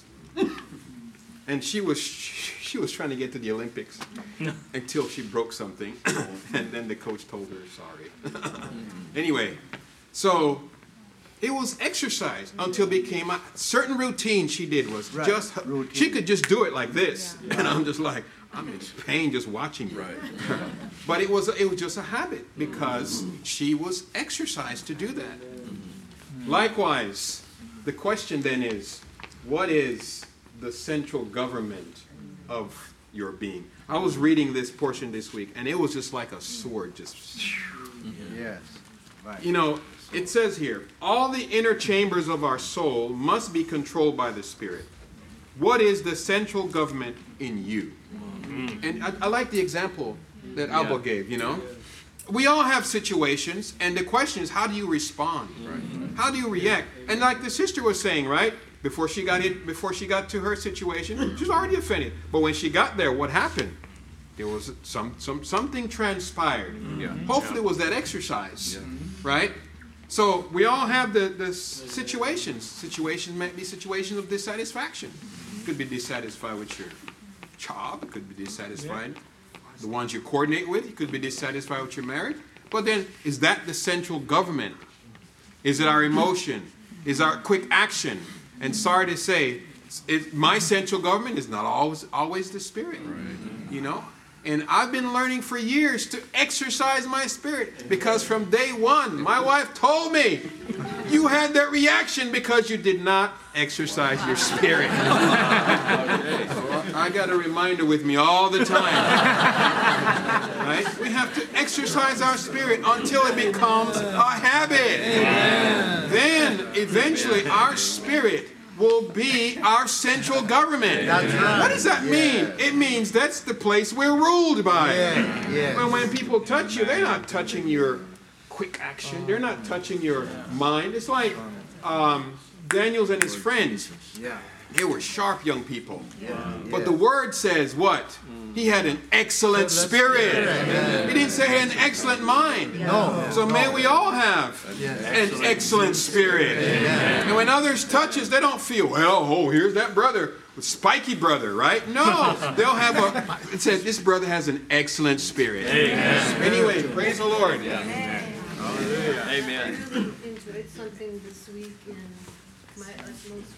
And she was trying to get to the Olympics until she broke something. And then the coach told her, sorry. Anyway, so it was exercise until it became a certain routine she did was just, she could just do it like this. And I'm just like, I'm in pain just watching her. But it was just a habit because she was exercised to do that. Likewise, the question then is, what is the central government of your being? I was reading this portion this week, and it was just like a sword, just. Yes. Right. You know, it says here, all the inner chambers of our soul must be controlled by the Spirit. What is the central government in you? And I like the example that Abel gave, you know. We all have situations, and the question is, how do you respond? How do you react? And like the sister was saying, right? Before she got to her situation, she was already offended. But when she got there, what happened? There was something transpired. Hopefully it was that exercise, right? So we all have the situations. Situations might be situations of dissatisfaction. You could be dissatisfied with your job. You could be dissatisfied. The ones you coordinate with, you could be dissatisfied with your marriage. But then, is that the central government? Is it our emotion? Is our quick action? And sorry to say, my central government is not always the Spirit. You know? And I've been learning for years to exercise my spirit because from day one, my wife told me, you had that reaction because you did not exercise your spirit. I got a reminder with me all the time. Right? We have to exercise our spirit until it becomes a habit. Then, eventually, our spirit will be our central government. Right. What does that mean? It means that's the place we're ruled by. When people touch you, they're not touching your quick action. They're not touching your mind. It's like Daniel and his friends. They were sharp young people. But the word says what? He had an excellent spirit. He didn't say he had an excellent mind. So may we all have an excellent spirit. And when others touch us, they don't feel, well, oh, here's that brother, spiky brother, right? No, they'll have it says this brother has an excellent spirit. Anyway, praise the Lord. Amen. I enjoyed something this week in my utmost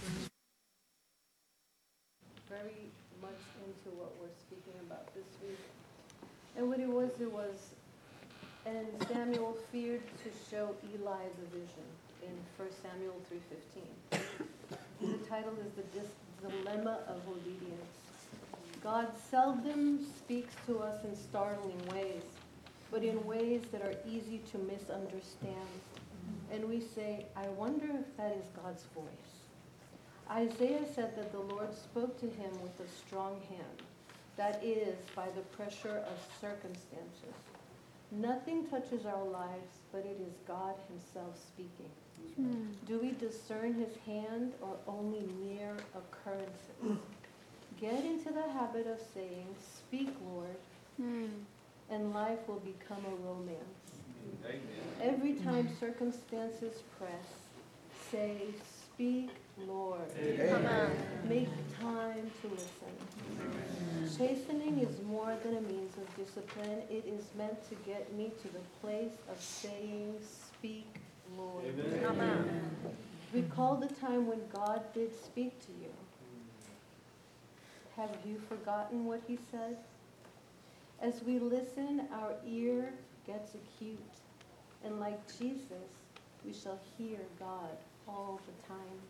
very much into what we're speaking about this week. And what it was, and Samuel feared to show Eli the vision in 1 Samuel 3:15. The title is The Dilemma of Obedience. God seldom speaks to us in startling ways, but in ways that are easy to misunderstand. And we say, I wonder if that is God's voice. Isaiah said that the Lord spoke to him with a strong hand, that is, by the pressure of circumstances. Nothing touches our lives, but it is God himself speaking. Do we discern his hand or only mere occurrences? Get into the habit of saying, speak, Lord, and life will become a romance. Every time circumstances press, say, speak, Lord. Make time to listen. Chastening is more than a means of discipline. It is meant to get me to the place of saying, speak, Lord. Recall the time when God did speak to you. Have you forgotten what he said? As we listen, our ear gets acute. And like Jesus, we shall hear God all the time.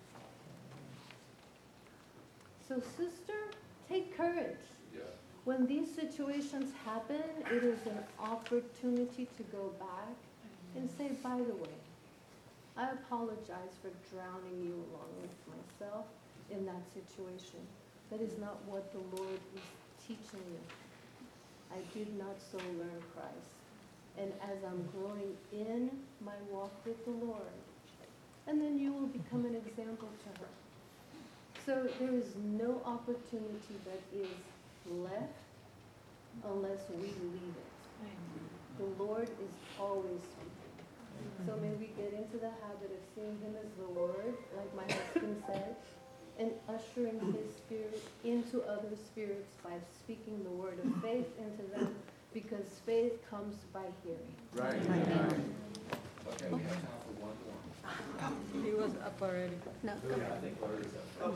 So sister, take courage. When these situations happen, it is an opportunity to go back and say, by the way, I apologize for drowning you along with myself in that situation. That is not what the Lord is teaching you. I did not so learn Christ. And as I'm growing in my walk with the Lord, and then you will become an example to her. So there is no opportunity that is left unless we leave it. The Lord is always speaking. So may we get into the habit of seeing him as the Lord, like my husband said, and ushering his spirit into other spirits by speaking the word of faith into them, because faith comes by hearing. Right. Okay, we have time for one more. He was up already. No, go I ahead. think Larry's up.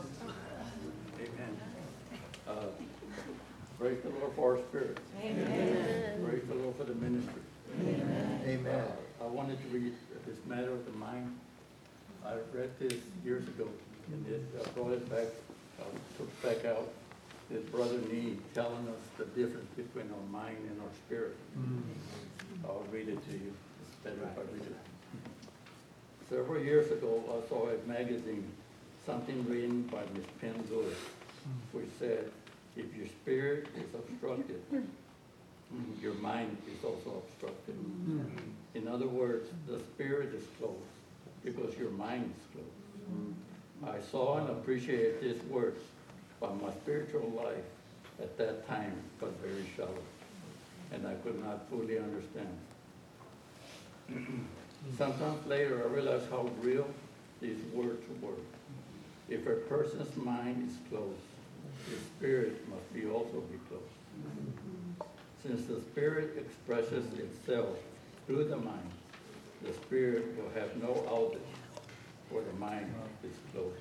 Amen. Praise the Lord for our spirit. Amen. Praise the Lord for the ministry. Amen. I wanted to read this matter of the mind. I read this years ago, and it brought it back, took back out this brother Nee telling us the difference between our mind and our spirit. I'll read it to you. It's better if I read it. Several years ago, I saw a magazine, something written by Miss Penn Lewis, which said, if your spirit is obstructed, your mind is also obstructed. In other words, the spirit is closed because your mind is closed. I saw and appreciated these words, but my spiritual life at that time was very shallow, and I could not fully understand. Sometimes later, I realized how real these words were. If a person's mind is closed, the spirit must be also be closed. Since the spirit expresses itself through the mind, the spirit will have no outlet where the mind is closed.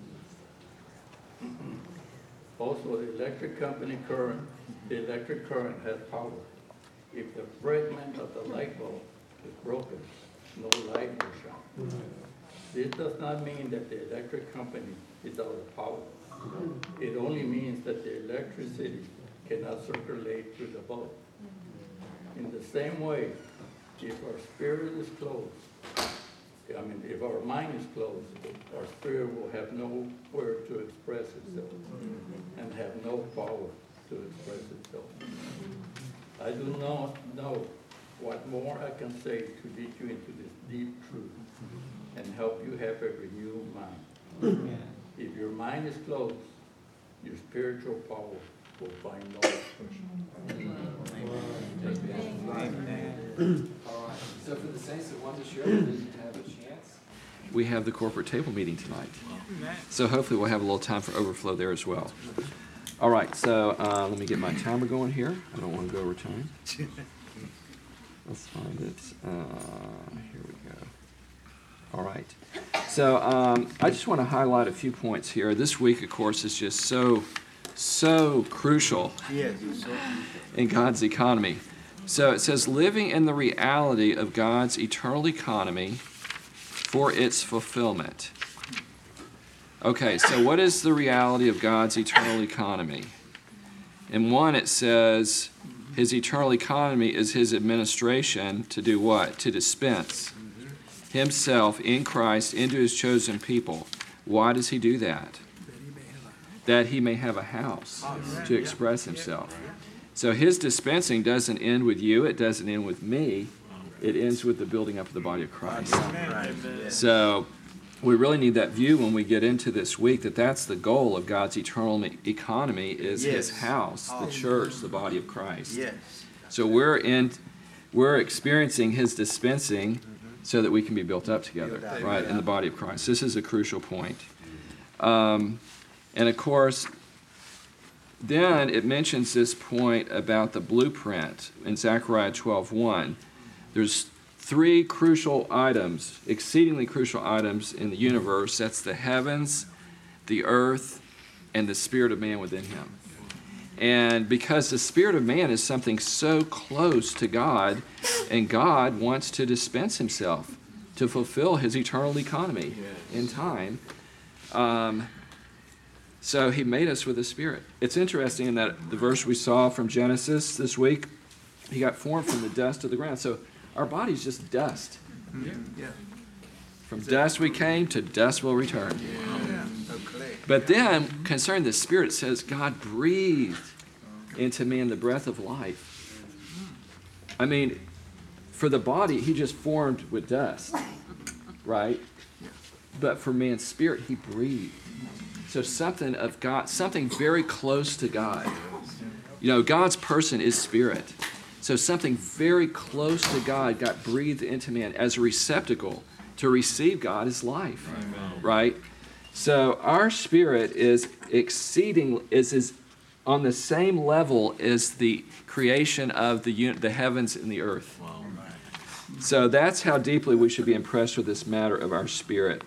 Also, the electric current has power. If the fragment of the light bulb is broken, no light will shine. This does not mean that the electric company is out of power. It only means that the electricity cannot circulate through the bulb. In the same way, if our spirit is closed, if our mind is closed, our spirit will have nowhere to express itself and have no power to express itself. I do not know what more I can say to lead you into this deep truth and help you have a renewed mind. If your mind is closed, your spiritual power will find no expression. Amen. All right. So for the saints that want to share that didn't have a chance, we have the corporate table meeting tonight. So hopefully we'll have a little time for overflow there as well. All right, so let me get my timer going here. I don't want to go over time. Let's find it. Here we go. All right. So I just want to highlight a few points here. This week, of course, is just so crucial in God's economy. So it says, living in the reality of God's eternal economy for its fulfillment. Okay, so what is the reality of God's eternal economy? In one, it says his eternal economy is his administration to do what? To dispense himself in Christ into his chosen people. Why does he do that? That he may have a house to express himself. So his dispensing doesn't end with you. It doesn't end with me. It ends with the building up of the body of Christ. So we really need that view when we get into this week, that that's the goal of God's eternal economy is his house, the church, the body of Christ. So we're experiencing his dispensing so that we can be built up together, right, in the body of Christ. This is a crucial point. And of course, then it mentions this point about the blueprint in Zechariah 12:1. There's three crucial items, exceedingly crucial items in the universe. That's the heavens, the earth, and the spirit of man within him. And because the spirit of man is something so close to God, and God wants to dispense himself to fulfill his eternal economy in time. So he made us with a spirit. It's interesting in that the verse we saw from Genesis this week, he got formed from the dust of the ground. So our body's just dust. From dust we came, to dust we'll return. But then, concerning the spirit, it says God breathed into man the breath of life. I mean, for the body, he just formed with dust, right? But for man's spirit, he breathed. So something of God, something very close to God. You know, God's person is spirit. So something very close to God got breathed into man as a receptacle to receive God as life, right? So our spirit is is on the same level as the creation of the heavens and the earth. So that's how deeply we should be impressed with this matter of our spirit.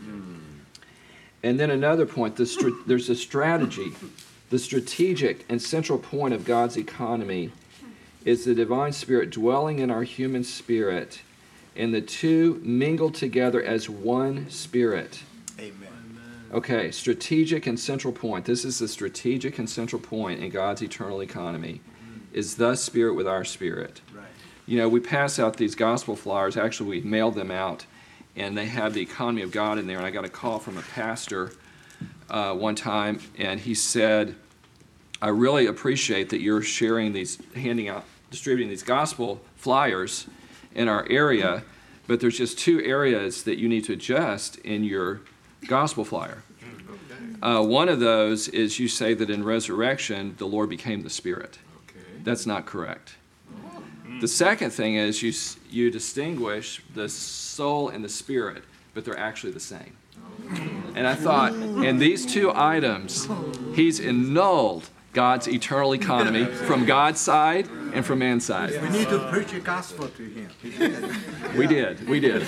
And then another point, there's a strategy. The strategic and central point of God's economy is the divine spirit dwelling in our human spirit, and the two mingle together as one spirit. Amen. Okay, strategic and central point. This is the strategic and central point in God's eternal economy, is the spirit with our spirit. Right. You know, we pass out these gospel flyers. Actually, we mailed them out, and they have the economy of God in there. And I got a call from a pastor one time, and he said, I really appreciate that you're sharing these, distributing these gospel flyers in our area, but there's just two areas that you need to adjust in your gospel flyer. One of those is you say that in resurrection, the Lord became the Spirit. That's not correct. The second thing is you distinguish the soul and the spirit, but they're actually the same. And I thought, in these two items, he's annulled God's eternal economy from God's side and from man's side. We need to preach the gospel to him. We did.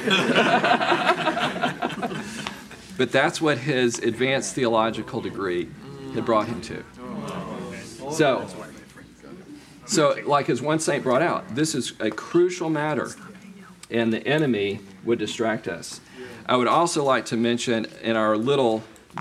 But that's what his advanced theological degree had brought him to. So like as one saint brought out, this is a crucial matter, and the enemy would distract us. I would also like to mention in our little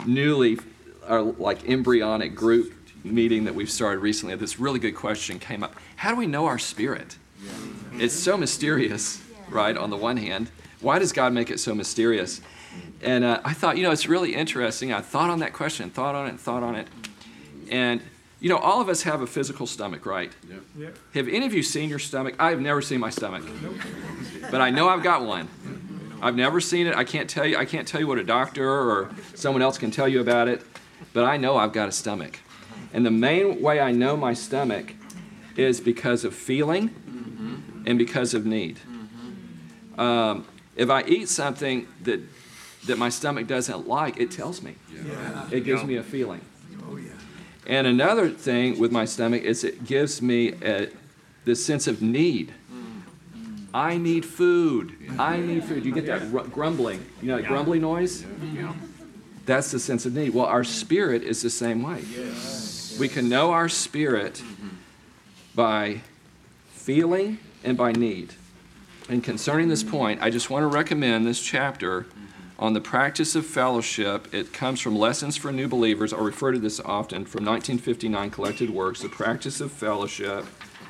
embryonic group meeting that we've started recently, this really good question came up. How do we know our spirit? It's so mysterious, right, on the one hand. Why does God make it so mysterious? And I thought, it's really interesting. I thought on that question, thought on it. And, all of us have a physical stomach, right? Yep. Have any of you seen your stomach? I have never seen my stomach. But I know I've got one. I've never seen it. I can't tell you what a doctor or someone else can tell you about it. But I know I've got a stomach. And the main way I know my stomach is because of feeling and because of need. If I eat something that my stomach doesn't like, it tells me. It gives me a feeling. And another thing with my stomach is it gives me this sense of need. I need food. You get that grumbling, that grumbling noise? That's the sense of need. Well, our spirit is the same way. We can know our spirit by feeling and by need. And concerning this point, I just want to recommend this chapter on the practice of fellowship. It comes from Lessons for New Believers. I refer to this often, from 1959 collected works, the practice of fellowship.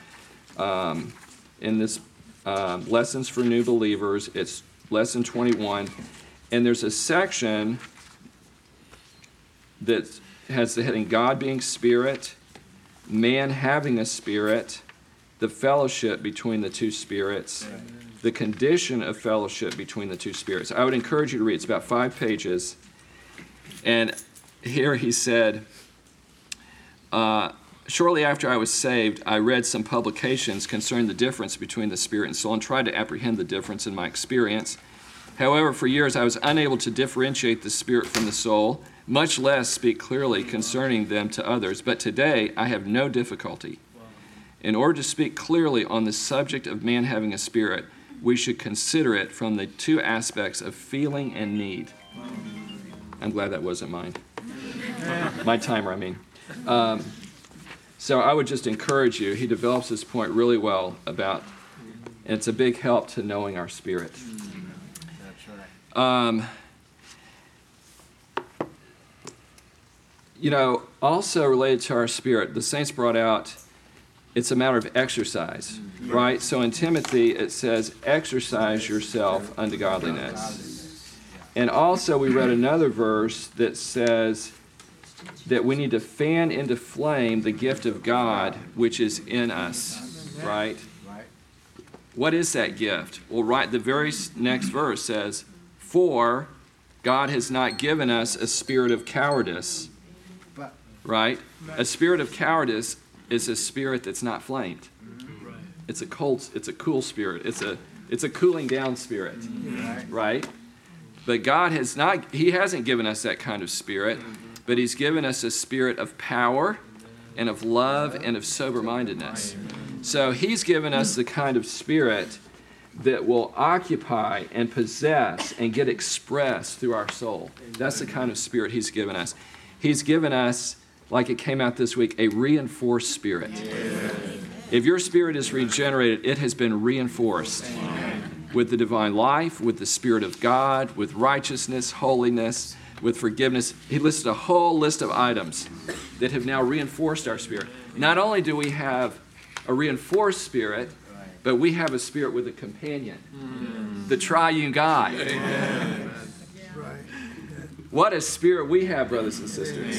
In this Lessons for New Believers, it's lesson 21. And there's a section that has the heading God being spirit, man having a spirit, the fellowship between the two spirits, the condition of fellowship between the two spirits. I would encourage you to read. It's about 5 pages. And here he said, shortly after I was saved, I read some publications concerning the difference between the spirit and soul and tried to apprehend the difference in my experience. However, for years I was unable to differentiate the spirit from the soul, much less speak clearly concerning them to others. But today I have no difficulty. In order to speak clearly on the subject of man having a spirit, we should consider it from the two aspects of feeling and need. I'm glad that wasn't mine. My timer, I mean. So I would just encourage you. He develops this point really well about, and it's a big help to knowing our spirit. That's right. You know, also related to our spirit, the saints brought out, it's a matter of exercise, right? So in Timothy, it says, exercise yourself unto godliness. And also we read another verse that says that we need to fan into flame the gift of God which is in us, right? What is that gift? Well, right, the very next verse says, for God has not given us a spirit of cowardice, right? A spirit of cowardice is a spirit that's not flamed. It's a cool spirit. It's a cooling down spirit, right? But God has not, He hasn't given us that kind of spirit, but He's given us a spirit of power and of love and of sober-mindedness. So He's given us the kind of spirit that will occupy and possess and get expressed through our soul. That's the kind of spirit He's given us. He's given us, like it came out this week, a reinforced spirit. If your spirit is regenerated, it has been reinforced with the divine life, with the Spirit of God, with righteousness, holiness, with forgiveness. He listed a whole list of items that have now reinforced our spirit. Not only do we have a reinforced spirit, but we have a spirit with a companion, the triune God. What a spirit we have, brothers and sisters.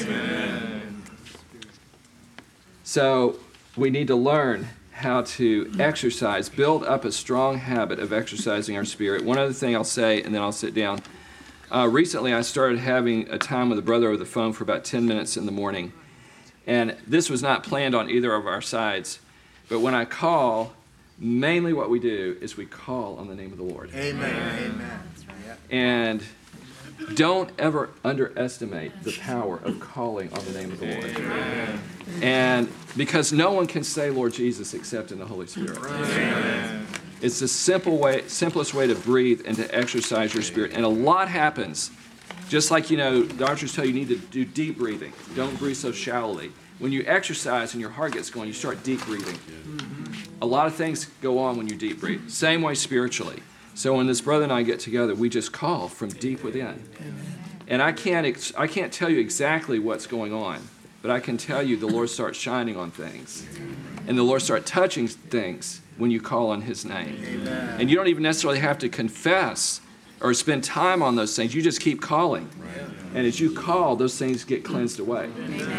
So we need to learn how to exercise, build up a strong habit of exercising our spirit. One other thing I'll say, and then I'll sit down. Recently, I started having a time with a brother over the phone for about 10 minutes in the morning. And this was not planned on either of our sides. But when I call, mainly what we do is we call on the name of the Lord. Amen. Amen. And don't ever underestimate the power of calling on the name of the Lord. Amen. And because no one can say Lord Jesus except in the Holy Spirit. Amen. It's the simplest way to breathe and to exercise your spirit. And a lot happens. Just like, doctors tell you need to do deep breathing. Don't breathe so shallowly. When you exercise and your heart gets going, you start deep breathing. A lot of things go on when you deep breathe. Same way spiritually. So when this brother and I get together, we just call from deep within. And I can't tell you exactly what's going on, but I can tell you the Lord starts shining on things. And the Lord starts touching things when you call on His name. Amen. And you don't even necessarily have to confess or spend time on those things. You just keep calling. And as you call, those things get cleansed away.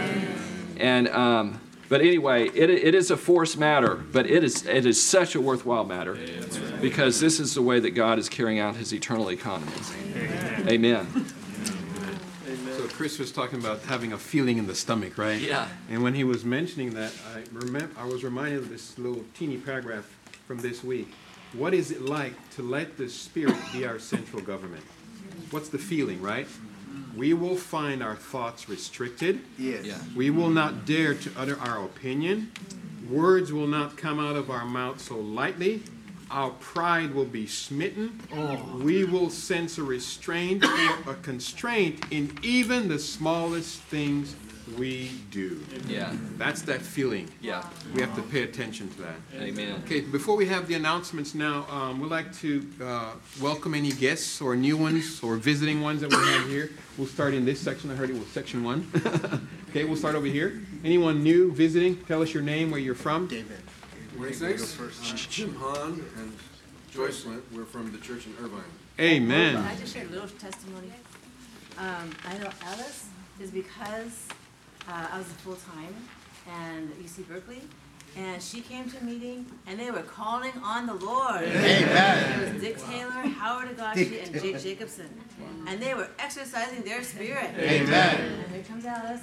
And but anyway, it is a forced matter, but it is such a worthwhile matter because this is the way that God is carrying out His eternal economy. Amen. So Chris was talking about having a feeling in the stomach, right? Yeah. And when he was mentioning that, I was reminded of this little teeny paragraph from this week. What is it like to let the Spirit be our central government? What's the feeling, right? We will find our thoughts restricted. Yes. Yeah. We will not dare to utter our opinion. Words will not come out of our mouth so lightly. Our pride will be smitten. We will sense a restraint or a constraint in even the smallest things we do. Yeah. That's that feeling. Yeah. We have to pay attention to that. Amen. Okay, before we have the announcements now, we'd like to welcome any guests or new ones or visiting ones that we have here. We'll start in this section. I heard it was section 1. Okay, we'll start over here. Anyone new visiting? Tell us your name, where you're from. David. Wednesdays, Jim Hahn and Joyce Lent. We're from the church in Irvine. Amen. Can I just share a little testimony? I know Alice is because I was full-time and UC Berkeley, and she came to a meeting, and they were calling on the Lord. Amen. It was Dick Taylor, Howard Agashi, and Jake Jacobson, and they were exercising their spirit. Amen. And here comes Alice.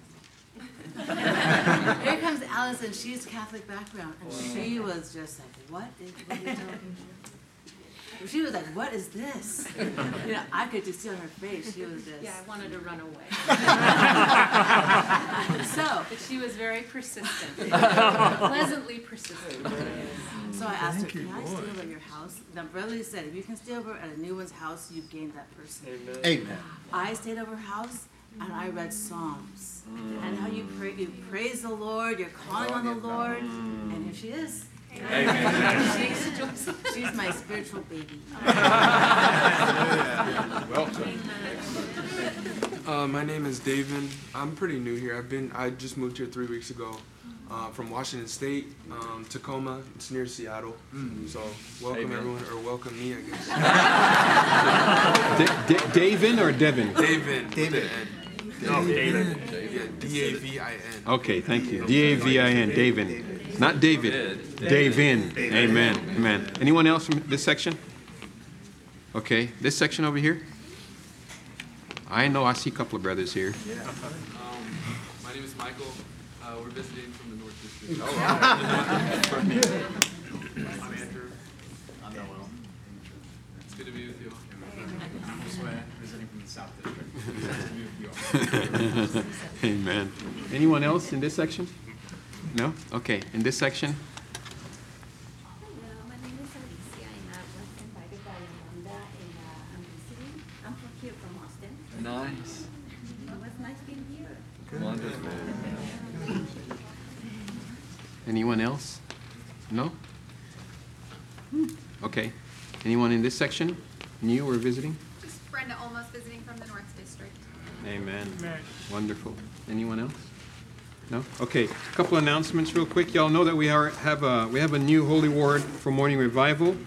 Here comes Alice, and she's Catholic background, and she was just like, what are you talking about? She was like, what is this? I could just see on her face, she was just... Yeah, I wanted to run away. But she was very persistent. Pleasantly persistent. So I asked her, can I stay over at your house? Now, Brother said, if you can stay over at a new one's house, you've gained that person. Amen. I stayed over her house, and I read Psalms. And how you praise the Lord, you're calling on the Lord, and here she is. She's my spiritual baby. Welcome. My name is David. I'm pretty new here. I just moved here 3 weeks ago from Washington State, Tacoma. It's near Seattle. So welcome everyone, or welcome me, I guess. Davin or Devin? David. David. Oh, David. Yeah, D-A-V-I-N. Okay, thank you. D-A-V-I-N, Davin. Not David. Davin. Amen. Amen. Anyone else from this section? Okay, this section over here? I know I see a couple of brothers here. Yeah. My name is Michael. We're visiting from the North District. Oh, wow. I'm Andrew. I'm Noel. It's good to be with you all. This way, visiting from the South District. Amen. Anyone else in this section? No? Okay. In this section? My name is Alicia, and I was invited by Amanda, and I'm visiting. I'm from here, from Austin. Nice. It was nice being here. Wonderful. Anyone else? No? Okay. Anyone in this section? New or visiting? Just Brenda Olmos visiting from the North District. Amen. Wonderful. Anyone else? No? Okay. A couple announcements real quick. Y'all know that we have a new holy word for morning revival.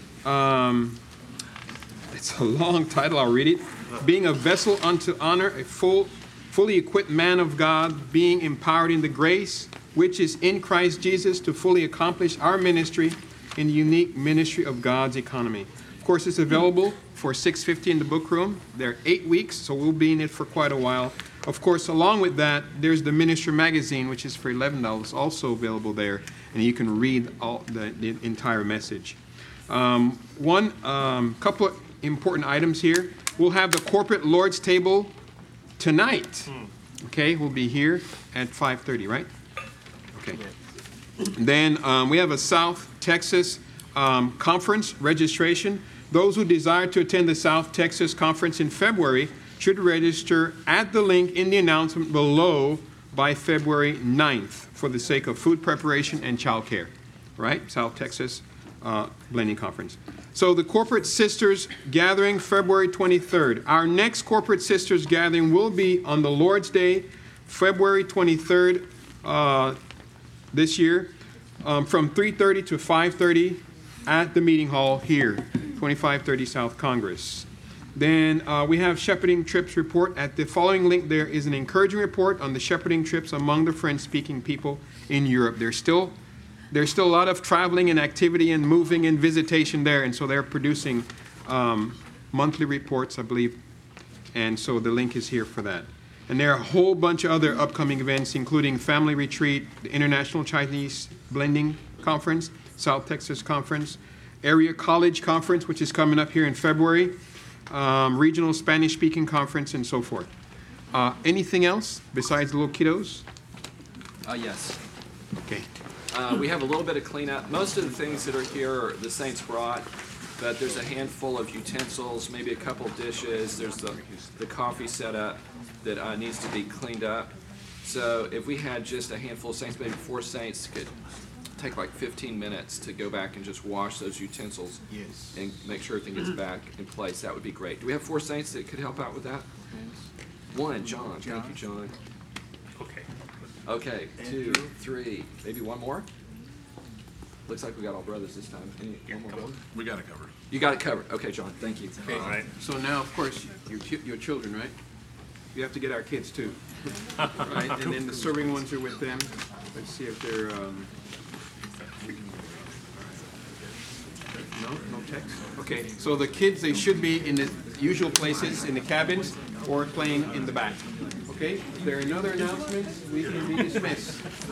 It's a long title. I'll read it. Being a vessel unto honor, a fully equipped man of God, being empowered in the grace which is in Christ Jesus to fully accomplish our ministry in the unique ministry of God's economy. Of course, it's available for $6.50 in the book room. They're 8 weeks, so we'll be in it for quite a while. Of course, along with that, there's the Minister Magazine, which is for $11, also available there, and you can read all the entire message. Couple of important items here. We'll have the corporate Lord's table tonight. Okay, we'll be here at 5:30, right? Okay. Then we have a South Texas conference registration. Those who desire to attend the South Texas conference in February should register at the link in the announcement below by February 9th for the sake of food preparation and childcare, right? South Texas Blending Conference. So the Corporate Sisters Gathering, February 23rd. Our next Corporate Sisters Gathering will be on the Lord's Day, February 23rd this year, from 3:30 to 5:30 at the meeting hall here, 2530 South Congress. Then we have shepherding trips report. At the following link, there is an encouraging report on the shepherding trips among the French-speaking people in Europe. There's still a lot of traveling and activity and moving and visitation there, and so they're producing monthly reports, I believe, and so the link is here for that. And there are a whole bunch of other upcoming events, including Family Retreat, the International Chinese Blending Conference, South Texas Conference, Area College Conference, which is coming up here in February, Regional Spanish-Speaking Conference, and so forth. Anything else besides the little kiddos? Yes. Okay. We have a little bit of cleanup. Most of the things that are here the saints brought, but there's a handful of utensils, maybe a couple dishes. There's the coffee setup that needs to be cleaned up. So if we had just a handful of saints, maybe 4 saints, could take like 15 minutes to go back and just wash those utensils and make sure everything gets back in place. That would be great. Do we have 4 saints that could help out with that? One, John. Thank you, John. Okay, 2, 3, maybe one more? Looks like we got all brothers this time. One more brother? We got it covered. You got it covered. Okay, John, thank you. Okay. All right. So now, of course, your children, right? You have to get our kids too, right? And then the serving ones are with them. Let's see if they're. No text. Okay. So the kids, they should be in the usual places in the cabins or playing in the back. Okay. If there are no other announcements, we can be dismissed.